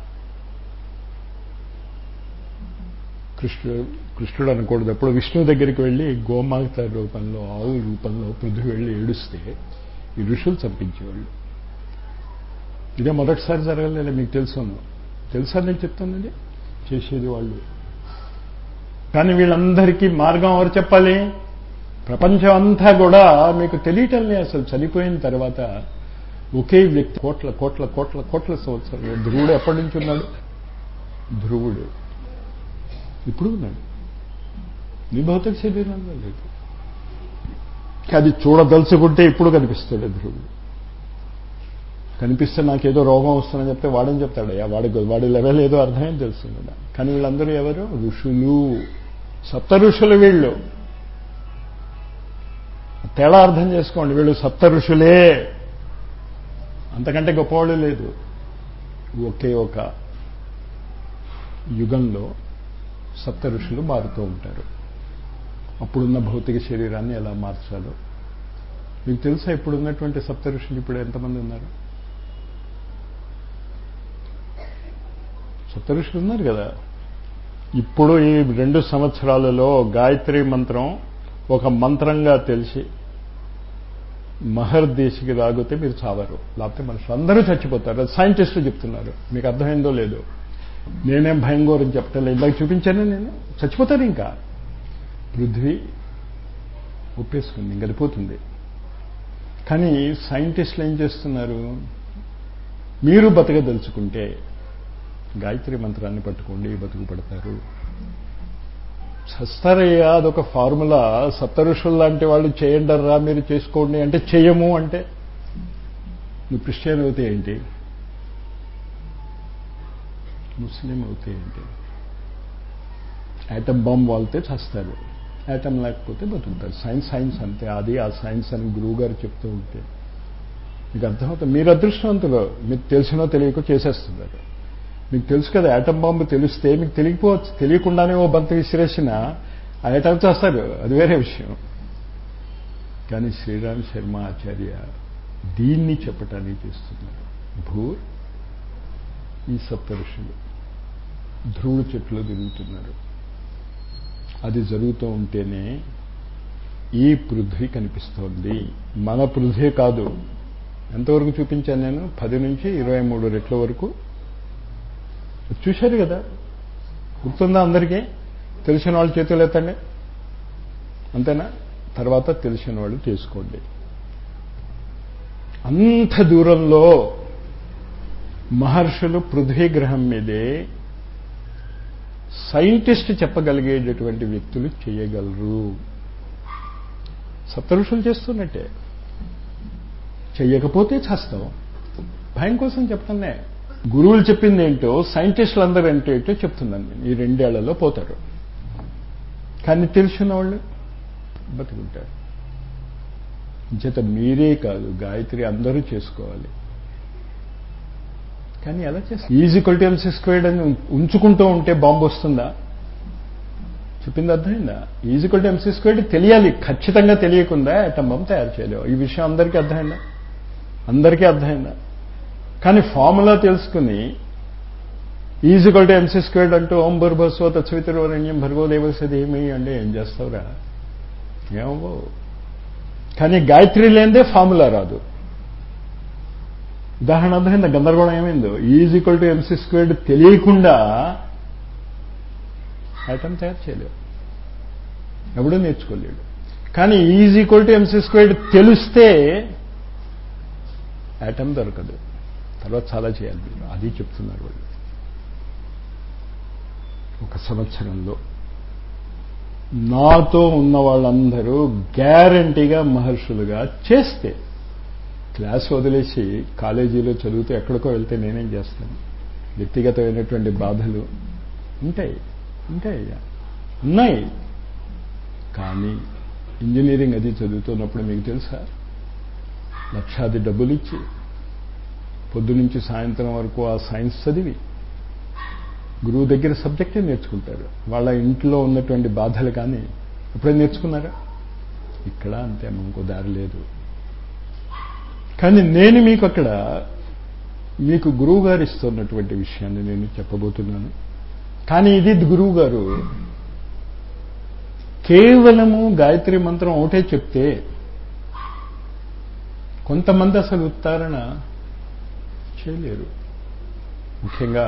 కృష్ణుడు కృష్ణుడు అనకూడదు. అప్పుడు విష్ణువు దగ్గరికి వెళ్ళి గోమాత రూపంలో ఆవు రూపంలో పృథ్వీ వెళ్ళి ఏడుస్తే ఈ ఋషులు చంపించేవాళ్ళు. ఇదే మొదటిసారి జరగలేదు. మీకు తెలుసు తెలుసా నేను చెప్తానండి. చేసేది వాళ్ళు. కానీ వీళ్ళందరికీ మార్గం ఎవరు చెప్పాలి? ప్రపంచం అంతా కూడా మీకు తెలియటంలే. అసలు చనిపోయిన తర్వాత ఒకే వ్యక్తి కోట్ల కోట్ల కోట్ల కోట్ల సంవత్సరాలు. ధ్రువుడు ఎప్పటి నుంచి ఉన్నాడు? ధ్రువుడు ఇప్పుడు ఉన్నాడు. నీ భౌతిక శరీరంలో లేదు. అది చూడదలుచుకుంటే ఇప్పుడు కనిపిస్తాడు ధ్రువుడు. కనిపిస్తే నాకేదో రోగం వస్తుందని చెప్తే వాడని చెప్తాడయ్యా. వాడి వాడి లెవెల్ ఏదో అర్థమేం తెలుస్తుంది. కానీ వీళ్ళందరూ ఎవరు? ఋషులు. సప్త ఋషులు వీళ్ళు. తేడా అర్థం చేసుకోండి. వీళ్ళు సప్త ఋషులే, అంతకంటే గొప్పవాళ్ళు లేదు. ఒకే ఒక యుగంలో సప్త ఋషులు మారుతూ ఉంటారు. అప్పుడున్న భౌతిక శరీరాన్ని ఎలా మార్చాలో మీకు తెలుసా? ఇప్పుడున్నటువంటి సప్త ఋషులు ఇప్పుడు ఎంతమంది ఉన్నారు? సప్త ఋషులు ఉన్నారు కదా. ఇప్పుడు ఈ రెండు సంవత్సరాలలో గాయత్రి మంత్రం ఒక మంత్రంగా తెలిసి మహర్దేశికి రాగితే మీరు చావరు. లేకపోతే మనుషులు అందరూ చచ్చిపోతారు. సైంటిస్టులు చెప్తున్నారు. మీకు అర్థమైందో లేదో. నేనేం భయంకరం చెప్పటలేదు. ఇందాక చూపించాను నేను. చచ్చిపోతారు. ఇంకా పృథ్వీ ఒప్పేసుకుంది, ఇంక పోతుంది. కానీ సైంటిస్టులు ఏం చేస్తున్నారు? మీరు బతకదలుచుకుంటే గాయత్రి మంత్రాన్ని పట్టుకోండి, బతుకు పడతారు. చస్తారయ్యా, అదొక ఫార్ములా. సప్త ఋషులు లాంటి వాళ్ళు చేయండర్రా మీరు చేసుకోండి అంటే చెయ్యము అంటే నువ్వు క్రిస్టియన్ అవుతే ఏంటి, ముస్లిం అవుతే ఏంటి? యాటమ్ బాంబ్ వాళ్తే చస్తారు, యాటమ్ లేకపోతే బతుకుతారు. సైన్స్ సైన్స్ అంతే. అది ఆ సైన్స్ అని గురువు గారు చెప్తూ ఉంటే మీకు అర్థమవుతుంది. మీరు అదృష్టవంతులు. మీకు తెలిసినో తెలియకో చేసేస్తున్నారు. మీకు తెలుసు కదా, యాటమ్ బాంబు తెలిస్తే మీకు తెలియకపోవచ్చు. తెలియకుండానే ఓ బంతి విసిరేసిన ఆ యాటమ్ చేస్తారు, అది వేరే విషయం. కానీ శ్రీరామ్ శర్మ ఆచార్య దీన్ని చెప్పటానికి చేస్తున్నారు. భూర్ ఈ సప్త ఋషులు ధ్రువుడు చెట్లు తిరుగుతున్నారు. అది జరుగుతూ ఉంటేనే ఈ పృథ్వీ కనిపిస్తోంది. మన పృథ్వీ కాదు. ఎంతవరకు చూపించాను నేను? పది నుంచి ఇరవై మూడు రెట్ల వరకు చూశారు కదా. గుర్తుందా అందరికీ? తెలిసిన వాళ్ళు చేతులు ఎత్తండి. అంతేనా? తర్వాత తెలిసిన వాళ్ళు చేసుకోండి. అంత దూరంలో మహర్షులు పృథ్వీ గ్రహం మీదే సైంటిస్ట్ చెప్పగలిగేటటువంటి వ్యక్తులు చేయగలరు. సప్త ఋషులు చేస్తున్నట్టే. చెయ్యకపోతే చేస్తాం. భయం కోసం చెప్తానే. గురువులు చెప్పింది ఏంటో సైంటిస్టులు అందరూ అంటే ఏంటో చెప్తున్నాను నేను. ఈ రెండేళ్లలో పోతారు. కానీ తెలిసిన వాళ్ళు బతుకుంటారు. చేత మీరే కాదు, గాయత్రి అందరూ చేసుకోవాలి. కానీ ఎలా చేస్తారు? ఈజీక్వల్ టు ఎంసీ స్క్వేర్డ్ అని ఉంచుకుంటూ ఉంటే బాంబు వస్తుందా? చెప్పింది అర్థమైందా? ఈజీక్వల్ టు ఎంసీ స్క్వేర్డ్ తెలియాలి. ఖచ్చితంగా తెలియకుండా అటమ్ బాంబు తయారు చేయలేవు. ఈ విషయం అందరికీ అర్థమైందా? అందరికీ అర్థమైందా? కానీ ఫార్ములా తెలుసుకుని ఈజీక్వల్ టు ఎంసీ స్క్వేర్డ్ అంటూ ఓం భూర్భువస్సుః తత్సవితుర్వరేణ్యం భర్గో దేవస్య ధీమహి అంటే ఏం చేస్తావురా? ఏమో. కానీ గాయత్రి లేనిదే ఫార్ములా రాదు. ఉదాహరణ అర్థమైందా? గందరగోళం ఏమైందో. ఈజీక్వల్ టు ఎంసీ స్క్వేర్డ్ తెలియకుండా ఐటమ్ తయారు చేయలేవు. ఎవడూ నేర్చుకోలేడు. కానీ ఈజీక్వల్ టు ఎంసీ స్క్వేర్డ్ తెలిస్తే ఐటమ్ దొరకదు. తర్వాత చాలా చేయాలి. మీరు అది చెప్తున్నారు వాళ్ళు. ఒక సంవత్సరంలో నాతో ఉన్న వాళ్ళందరూ గ్యారంటీగా మహర్షులుగా చేస్తే, క్లాస్ వదిలేసి కాలేజీలో చదువుతూ ఎక్కడికో వెళ్తే నేనేం చేస్తాను? వ్యక్తిగతమైనటువంటి బాధలు ఉంటాయి ఉంటాయి ఉన్నాయి. కానీ ఇంజనీరింగ్ అది చదువుతున్నప్పుడు మీకు తెలుసా, లక్షాది డబ్బులు ఇచ్చి పొద్దు నుంచి సాయంత్రం వరకు ఆ సైన్స్ చదివి గురువు దగ్గర సబ్జెక్టే నేర్చుకుంటారు. వాళ్ళ ఇంట్లో ఉన్నటువంటి బాధలు కానీ ఎప్పుడైనా నేర్చుకున్నారా? ఇక్కడ అంతే, ఇంకో దారి లేదు. కానీ నేను మీకు అక్కడ మీకు గురువు గారు ఇస్తున్నటువంటి విషయాన్ని నేను చెప్పబోతున్నాను. కానీ ఇది గురువు గారు కేవలము గాయత్రి మంత్రం ఒకటే చెప్తే కొంతమంది అసలు ఉచ్చారణ చేయలేరు. ముఖ్యంగా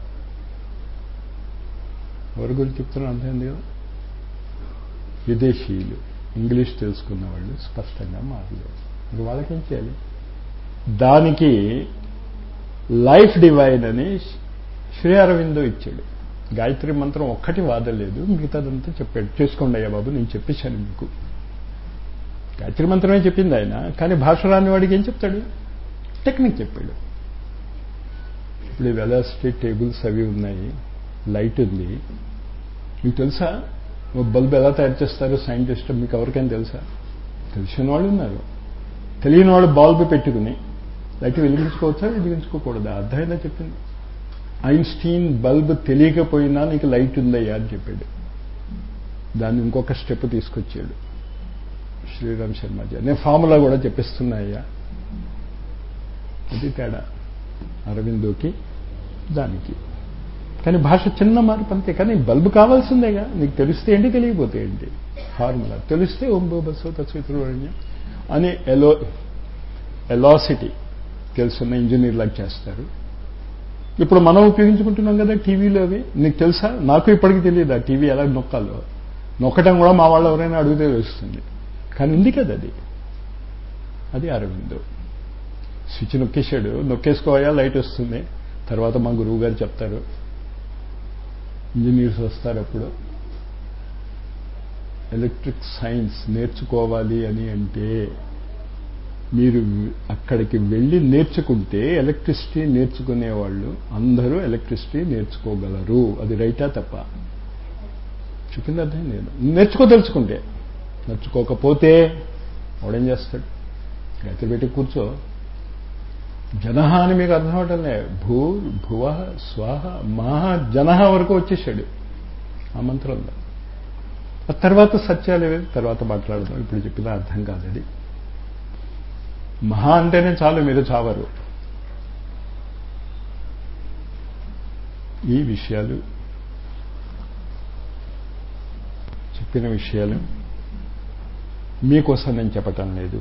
ఎవరి గురించి చెప్తున్నా అర్థమైంది కదా, విదేశీయులు, ఇంగ్లీష్ తెలుసుకున్న వాళ్ళు స్పష్టంగా మాట్లాడలేరు. మరి వాళ్ళకేం చేయాలి? దానికి లైఫ్ డివైన్ అని శ్రీ అరవిందో ఇచ్చాడు. గాయత్రి మంత్రం ఒక్కటి వాదలేదు, మిగతాదంతా చెప్పాడు. చేసుకోండి అయ్యా బాబు, నేను చెప్పేశాను మీకు. గాయత్రి మంత్రమే చెప్పింది ఆయన, కానీ భాష రాని వాడికి ఏం చెప్తాడు? టెక్నిక్ చెప్పాడు. ఇప్పుడు వెలాసిటీ టేబుల్స్ అవి ఉన్నాయి, లైట్ ఉంది. మీకు తెలుసా బల్బ్ ఎలా తయారు చేస్తారు సైంటిస్ట్? మీకు ఎవరికైనా తెలుసా? తెలిసిన వాళ్ళు ఉన్నారు. తెలియని వాళ్ళు బల్బ్ పెట్టుకుని లైట్ వెలిగించుకోవచ్చా, వెలిగించుకోకూడదా? అర్థమైందా చెప్పింది? ఐన్స్టీన్ బల్బ్ తెలియకపోయినా నీకు లైట్ ఉందయ్యా అని చెప్పాడు. దాన్ని ఇంకొక స్టెప్ తీసుకొచ్చాడు శ్రీరామ్ శర్మజీ. నేను ఫార్ములా కూడా చెప్పిస్తున్నాయ్యా. అది తేడా అరవిందోకి దానికి. కానీ భాష చిన్న మార్పు అంతే. కానీ బల్బు కావాల్సిందేగా. నీకు తెలిస్తే ఏంటి, తెలియకపోతే ఏంటి? ఫార్ములా తెలిస్తే ఓంబో బస్సో తత్సవితుర్వరేణ్యం అని ఎలో ఎలాసిటీ తెలుసున్న ఇంజనీర్ లాగా చేస్తారు. ఇప్పుడు మనం ఉపయోగించుకుంటున్నాం కదా టీవీలో అవి. నీకు తెలుసా? నాకు ఇప్పటికీ తెలియదు ఆ టీవీ ఎలా నొక్కాలో. నొక్కటం కూడా మా వాళ్ళు ఎవరైనా అడిగితే తెలుస్తుంది. కానీ ఉంది కదా అది. అది అరవిందో. స్విచ్ నొక్కేశాడు, నొక్కేసుకోయా లైట్ వస్తుంది. తర్వాత మా గురువు గారు చెప్తారు, ఇంజనీర్స్ వస్తారు అప్పుడు, ఎలక్ట్రిక్ సైన్స్ నేర్చుకోవాలి అని అంటే మీరు అక్కడికి వెళ్ళి నేర్చుకుంటే ఎలక్ట్రిసిటీ నేర్చుకునేవాళ్ళు అందరూ ఎలక్ట్రిసిటీ నేర్చుకోగలరు. అది రైటా తప్ప? చెప్పింది అర్థం లేదు. నేర్చుకోదలుచుకుంటే. నేర్చుకోకపోతే వాడేం చేస్తాడు? గాయత్రి పెట్టి కూర్చో. జనహ అని మీకు అర్థం అవటంలే. భూ భువ స్వాహ మహా జనహ వరకు వచ్చేసాడు ఆ మంత్రంలో. ఆ తర్వాత సత్యాలు తర్వాత మాట్లాడదాం. ఇప్పుడు చెప్పిన అర్థం కాదది. మహా అంటేనే చాలు, మీరు చావరు. ఈ విషయాలు చెప్పిన విషయాలు మీకోసం నేను చెప్పటం లేదు.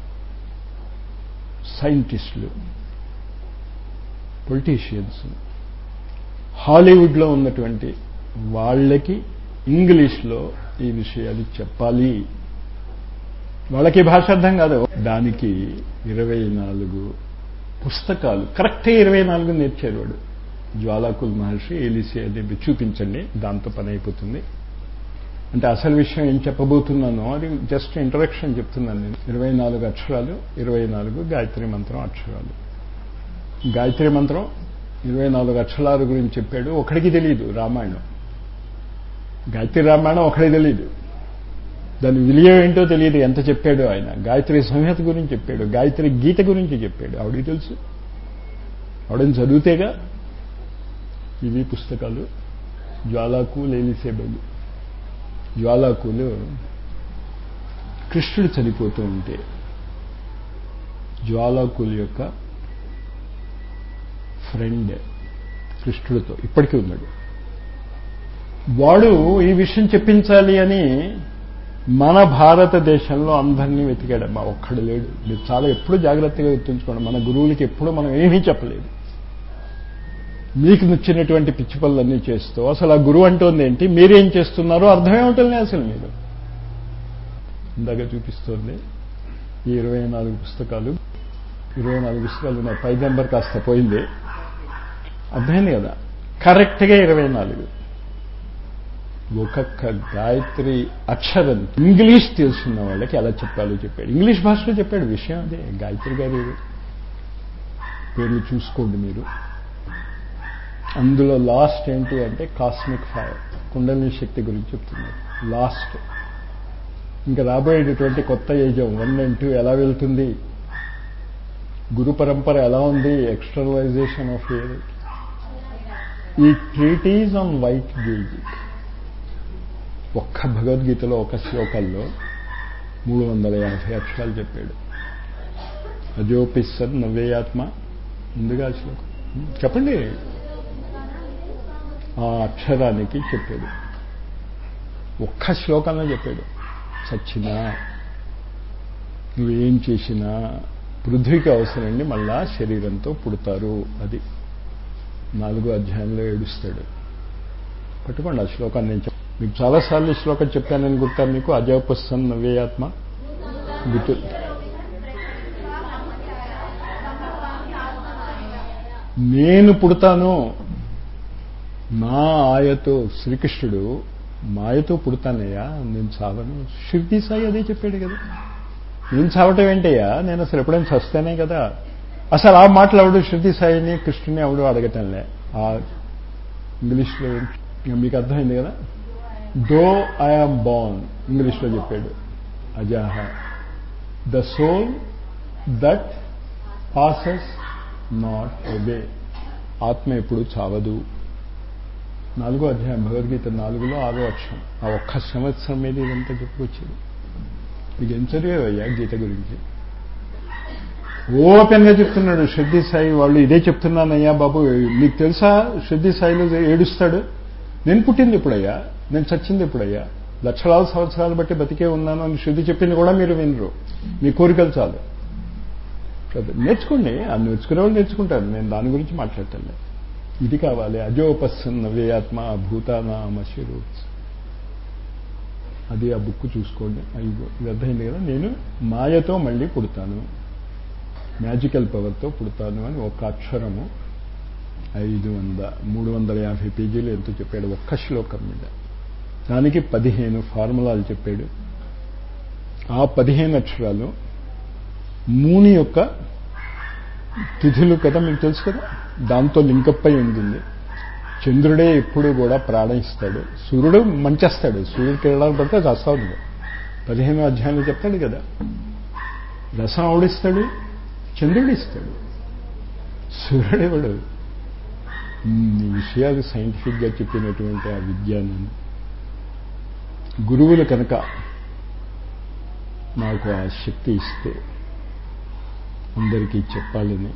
సైంటిస్టులు, పొలిటీషియన్స్, హాలీవుడ్లో ఉన్నటువంటి వాళ్ళకి ఇంగ్లీష్లో ఈ విషయాలు చెప్పాలి. వాళ్ళకి భాష అర్థం కాదు. దానికి ఇరవై నాలుగు పుస్తకాలు, కరెక్టే ఇరవై నాలుగు నేర్చాడు వాడు. జ్వాలాకుల్ మహర్షి ఏలిసి అనేది చూపించండి, దాంతో పని అయిపోతుంది. అంటే అసలు విషయం ఏం చెప్పబోతున్నానో అది జస్ట్ ఇంట్రడక్షన్ చెప్తున్నాను నేను. ఇరవై నాలుగు అక్షరాలు, ఇరవై నాలుగు గాయత్రి మంత్రం అక్షరాలు. గాయత్రి మంత్రం ఇరవై నాలుగు అక్షరాల గురించి చెప్పాడు. ఒకడికి తెలియదు రామాయణం. గాయత్రి రామాయణం ఒకడికి తెలియదు. దాని విలువ ఏంటో తెలియదు. ఎంత చెప్పాడు ఆయన. గాయత్రి సంహిత గురించి చెప్పాడు, గాయత్రి గీత గురించి చెప్పాడు. ఆవిడికి తెలుసు. ఆవిడని చదివితేగా ఇవి పుస్తకాలు. జ్వాలాకుల్ ఏలిసేబలు. జ్వాలాకులు కృష్ణుడు చనిపోతూ ఉంటే జ్వాలాకుల్ యొక్క ఫ్రెండ్ కృష్ణుడితో ఇప్పటికీ ఉన్నాడు. వాడు ఈ విషయం చెప్పించాలి అని మన భారతదేశంలో అందరినీ వెతికాడమ్మా. ఒక్కడు లేడు. మీరు చాలా ఎప్పుడూ జాగ్రత్తగా గుర్తుంచుకోండి. మన గురువులకి ఎప్పుడూ మనం ఏమీ చెప్పలేదు. మీకు నచ్చినటువంటి పిచ్చి పనులన్నీ చేస్తూ అసలు ఆ గురువు అంటోంది ఏంటి, మీరేం చేస్తున్నారో అర్థమేమిటలే అసలు. మీరు ఇందాక చూపిస్తోంది ఈ ఇరవై నాలుగు పుస్తకాలు. ఇరవై నాలుగు పుస్తకాలు ఉన్నాయి. పై నెంబర్ కాస్త పోయింది. అర్థమైంది కదా? కరెక్ట్గా ఇరవై నాలుగు. ఒక్కొక్క గాయత్రి అక్షరం ఇంగ్లీష్ తెలుసున్న వాళ్ళకి ఎలా చెప్పాలో చెప్పాడు. ఇంగ్లీష్ భాషలో చెప్పాడు విషయం. అదే గాయత్రి గారి పేర్లు చూసుకోండి మీరు. అందులో లాస్ట్ ఏంటి అంటే కాస్మిక్ ఫైర్, కుండలిని శక్తి గురించి చెప్తున్నారు. లాస్ట్ ఇంకా రాబోయేటటువంటి కొత్త ఏజం వన్ అండ్ టూ ఎలా వెళ్తుంది, గురు పరంపర ఎలా ఉంది? ఎక్స్టర్నలైజేషన్ ఆఫ్ ఈ ట్రీటీజ్ ఆన్ వైట్ గేజ్. ఒక్క భగవద్గీతలో ఒక శ్లోకాల్లో మూడు వందల యాభై అక్షరాలు చెప్పాడు. అజోపిస్సన్ నవ్వేయాత్మ. ముందుగా శ్లోకం చెప్పండి. ఆ అక్షరానికి చెప్పాడు. ఒక్క శ్లోకంలో చెప్పాడు. చచ్చినా నువ్వేం చేసినా పృథ్వీకి అవసరండి మళ్ళా శరీరంతో పుడతారు. అది నాలుగో అధ్యాయంలో ఏడుస్తాడు. పట్టుకోండి ఆ శ్లోకాన్ని. నేను మీకు చాలాసార్లు ఈ శ్లోకం చెప్పానని గుర్తా మీకు? అజోపిస్సన్ నవ్వేయాత్మ గుర్తు. నేను పుడతాను నా ఆయతో. శ్రీకృష్ణుడు మాయతో పుడతానయ్యా, నేను చావను. షిర్డీ సాయి అదే చెప్పాడు కదా. నేను చావటం ఏంటయ్యా, నేను అసలు ఎప్పుడైనా చస్తేనే కదా. అసలు ఆ మాటలు ఎవడు షిర్డీ సాయిని కృష్ణుని ఎవడు అడగటంలే. ఆ ఇంగ్లీష్లో మీకు అర్థమైంది కదా. దో ఐఆమ్ బోర్న్ ఇంగ్లీష్లో చెప్పాడు. అజాహ the soul that passes not away. ఆత్మ ఎప్పుడు చావదు. నాలుగో అధ్యాయం భగవద్గీత నాలుగులో ఆరో అక్షరం. ఆ ఒక్క సంవత్సరం మీద ఇదంతా చెప్పుకొచ్చేది. మీకు ఎంత చదివేవయ్యా గీత గురించి? ఓపెన్గా చెప్తున్నాడు షిర్డీ సాయి. వాళ్ళు ఇదే చెప్తున్నానయ్యా బాబు. మీకు తెలుసా షిర్డీ సాయిలో ఏడుస్తాడు. నేను పుట్టింది ఎప్పుడయ్యా, నేను చచ్చింది ఎప్పుడయ్యా, లక్షలాది సంవత్సరాలు బట్టి బతికే ఉన్నాను అని శృతి చెప్పింది కూడా మీరు వినరు. మీ కోరికలు చాలు. నేర్చుకోండి. ఆ నేర్చుకునే వాళ్ళు నేర్చుకుంటారు. నేను దాని గురించి మాట్లాడతాను. ఇది కావాలి. అజోపస్సన్ నవ్వేయాత్మ భూతానామశిరు. అది ఆ బుక్ చూసుకోండి. అయ్యో ఇది అర్థమైంది కదా. నేను మాయతో మళ్ళీ పుడతాను, మ్యాజికల్ పవర్తో పుడతాను అని ఒక అక్షరము ఐదు వంద మూడు వందల యాభై పేజీలు ఎంతో చెప్పాడు ఒక్క శ్లోకం మీద. దానికి పదిహేను ఫార్ములాలు చెప్పాడు. ఆ పదిహేను అక్షరాలు మూని యొక్క తిథులు కదా, మీకు తెలుసు కదా. దాంతో లింకప్ అయి ఉంటుంది. చంద్రుడే ఎప్పుడు కూడా ప్రాణం ఇస్తాడు, సూర్యుడు మంచేస్తాడు. సూర్యుడు కిరణాలు పడితే రసం పదిహేను అధ్యాయంలో చెప్తాడు కదా. రసం ఆవిడిస్తాడు, చంద్రుడు ఇస్తాడు, సూర్యుడేవాడు. ఈ విషయాలు సైంటిఫిక్గా చెప్పినటువంటి ఆ విజ్ఞానాన్ని గురువులు కనుక నాకు ఆ శక్తి ఇస్తే అందరికీ చెప్పాలని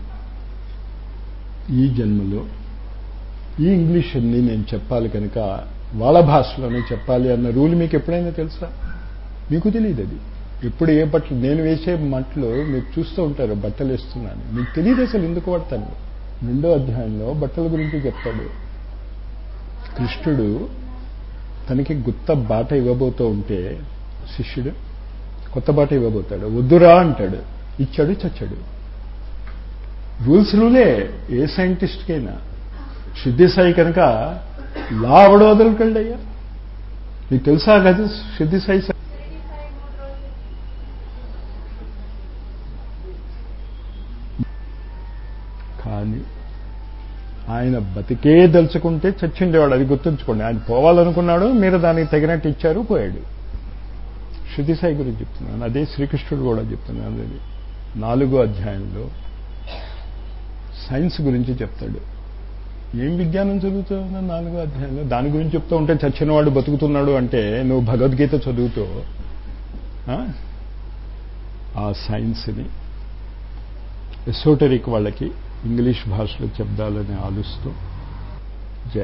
ఈ జన్మలో ఈ ఇంగ్లీష్ అన్ని నేను చెప్పాలి కనుక వాళ్ళ భాషలోనే చెప్పాలి అన్న రూల్ మీకు ఎప్పుడైనా తెలుసా? మీకు తెలియదు. అది ఎప్పుడు ఏ బట్టలు నేను వేసే మట్లు మీరు చూస్తూ ఉంటారు. బట్టలు వేస్తున్నాను, మీకు తెలియదు అసలు ఎందుకు వాడతాను. రెండో అధ్యాయంలో బట్టల గురించి చెప్తాడు. కృష్ణుడు తనకి కొత్త బాట ఇవ్వబోతూ ఉంటే శిష్యుడు కొత్త బాట ఇవ్వబోతాడు. వద్దురా అంటాడు. ఇచ్చాడు, చచ్చాడు. రూల్స్ రూలే ఏ సైంటిస్ట్కైనా. సిద్ధి సాయి కనుక లా అవడం వదలకండి అయ్యా. మీకు తెలుసా కదా సిద్ధి సాయి. కానీ ఆయన బతికే దలుచుకుంటే చచ్చిండేవాడు. అది గుర్తుంచుకోండి. ఆయన పోవాలనుకున్నాడు, మీరు దానికి తగినట్టు ఇచ్చారు, పోయాడు. శృతి సాయి గురించి చెప్తున్నాను. అదే శ్రీకృష్ణుడు కూడా చెప్తున్నాను. అది నాలుగో అధ్యాయంలో సైన్స్ గురించి చెప్తాడు. ఏం విజ్ఞానం చదువుతావు నాలుగో అధ్యాయంలో? దాని గురించి చెప్తూ ఉంటే చచ్చినవాడు బతుకుతున్నాడు అంటే నువ్వు భగవద్గీత చదువుతూ ఆ సైన్స్ని ఎసోటరిక్ వాళ్ళకి ఇంగ్లీష్ భాషలో చెప్దాలని ఆలోచిస్తూ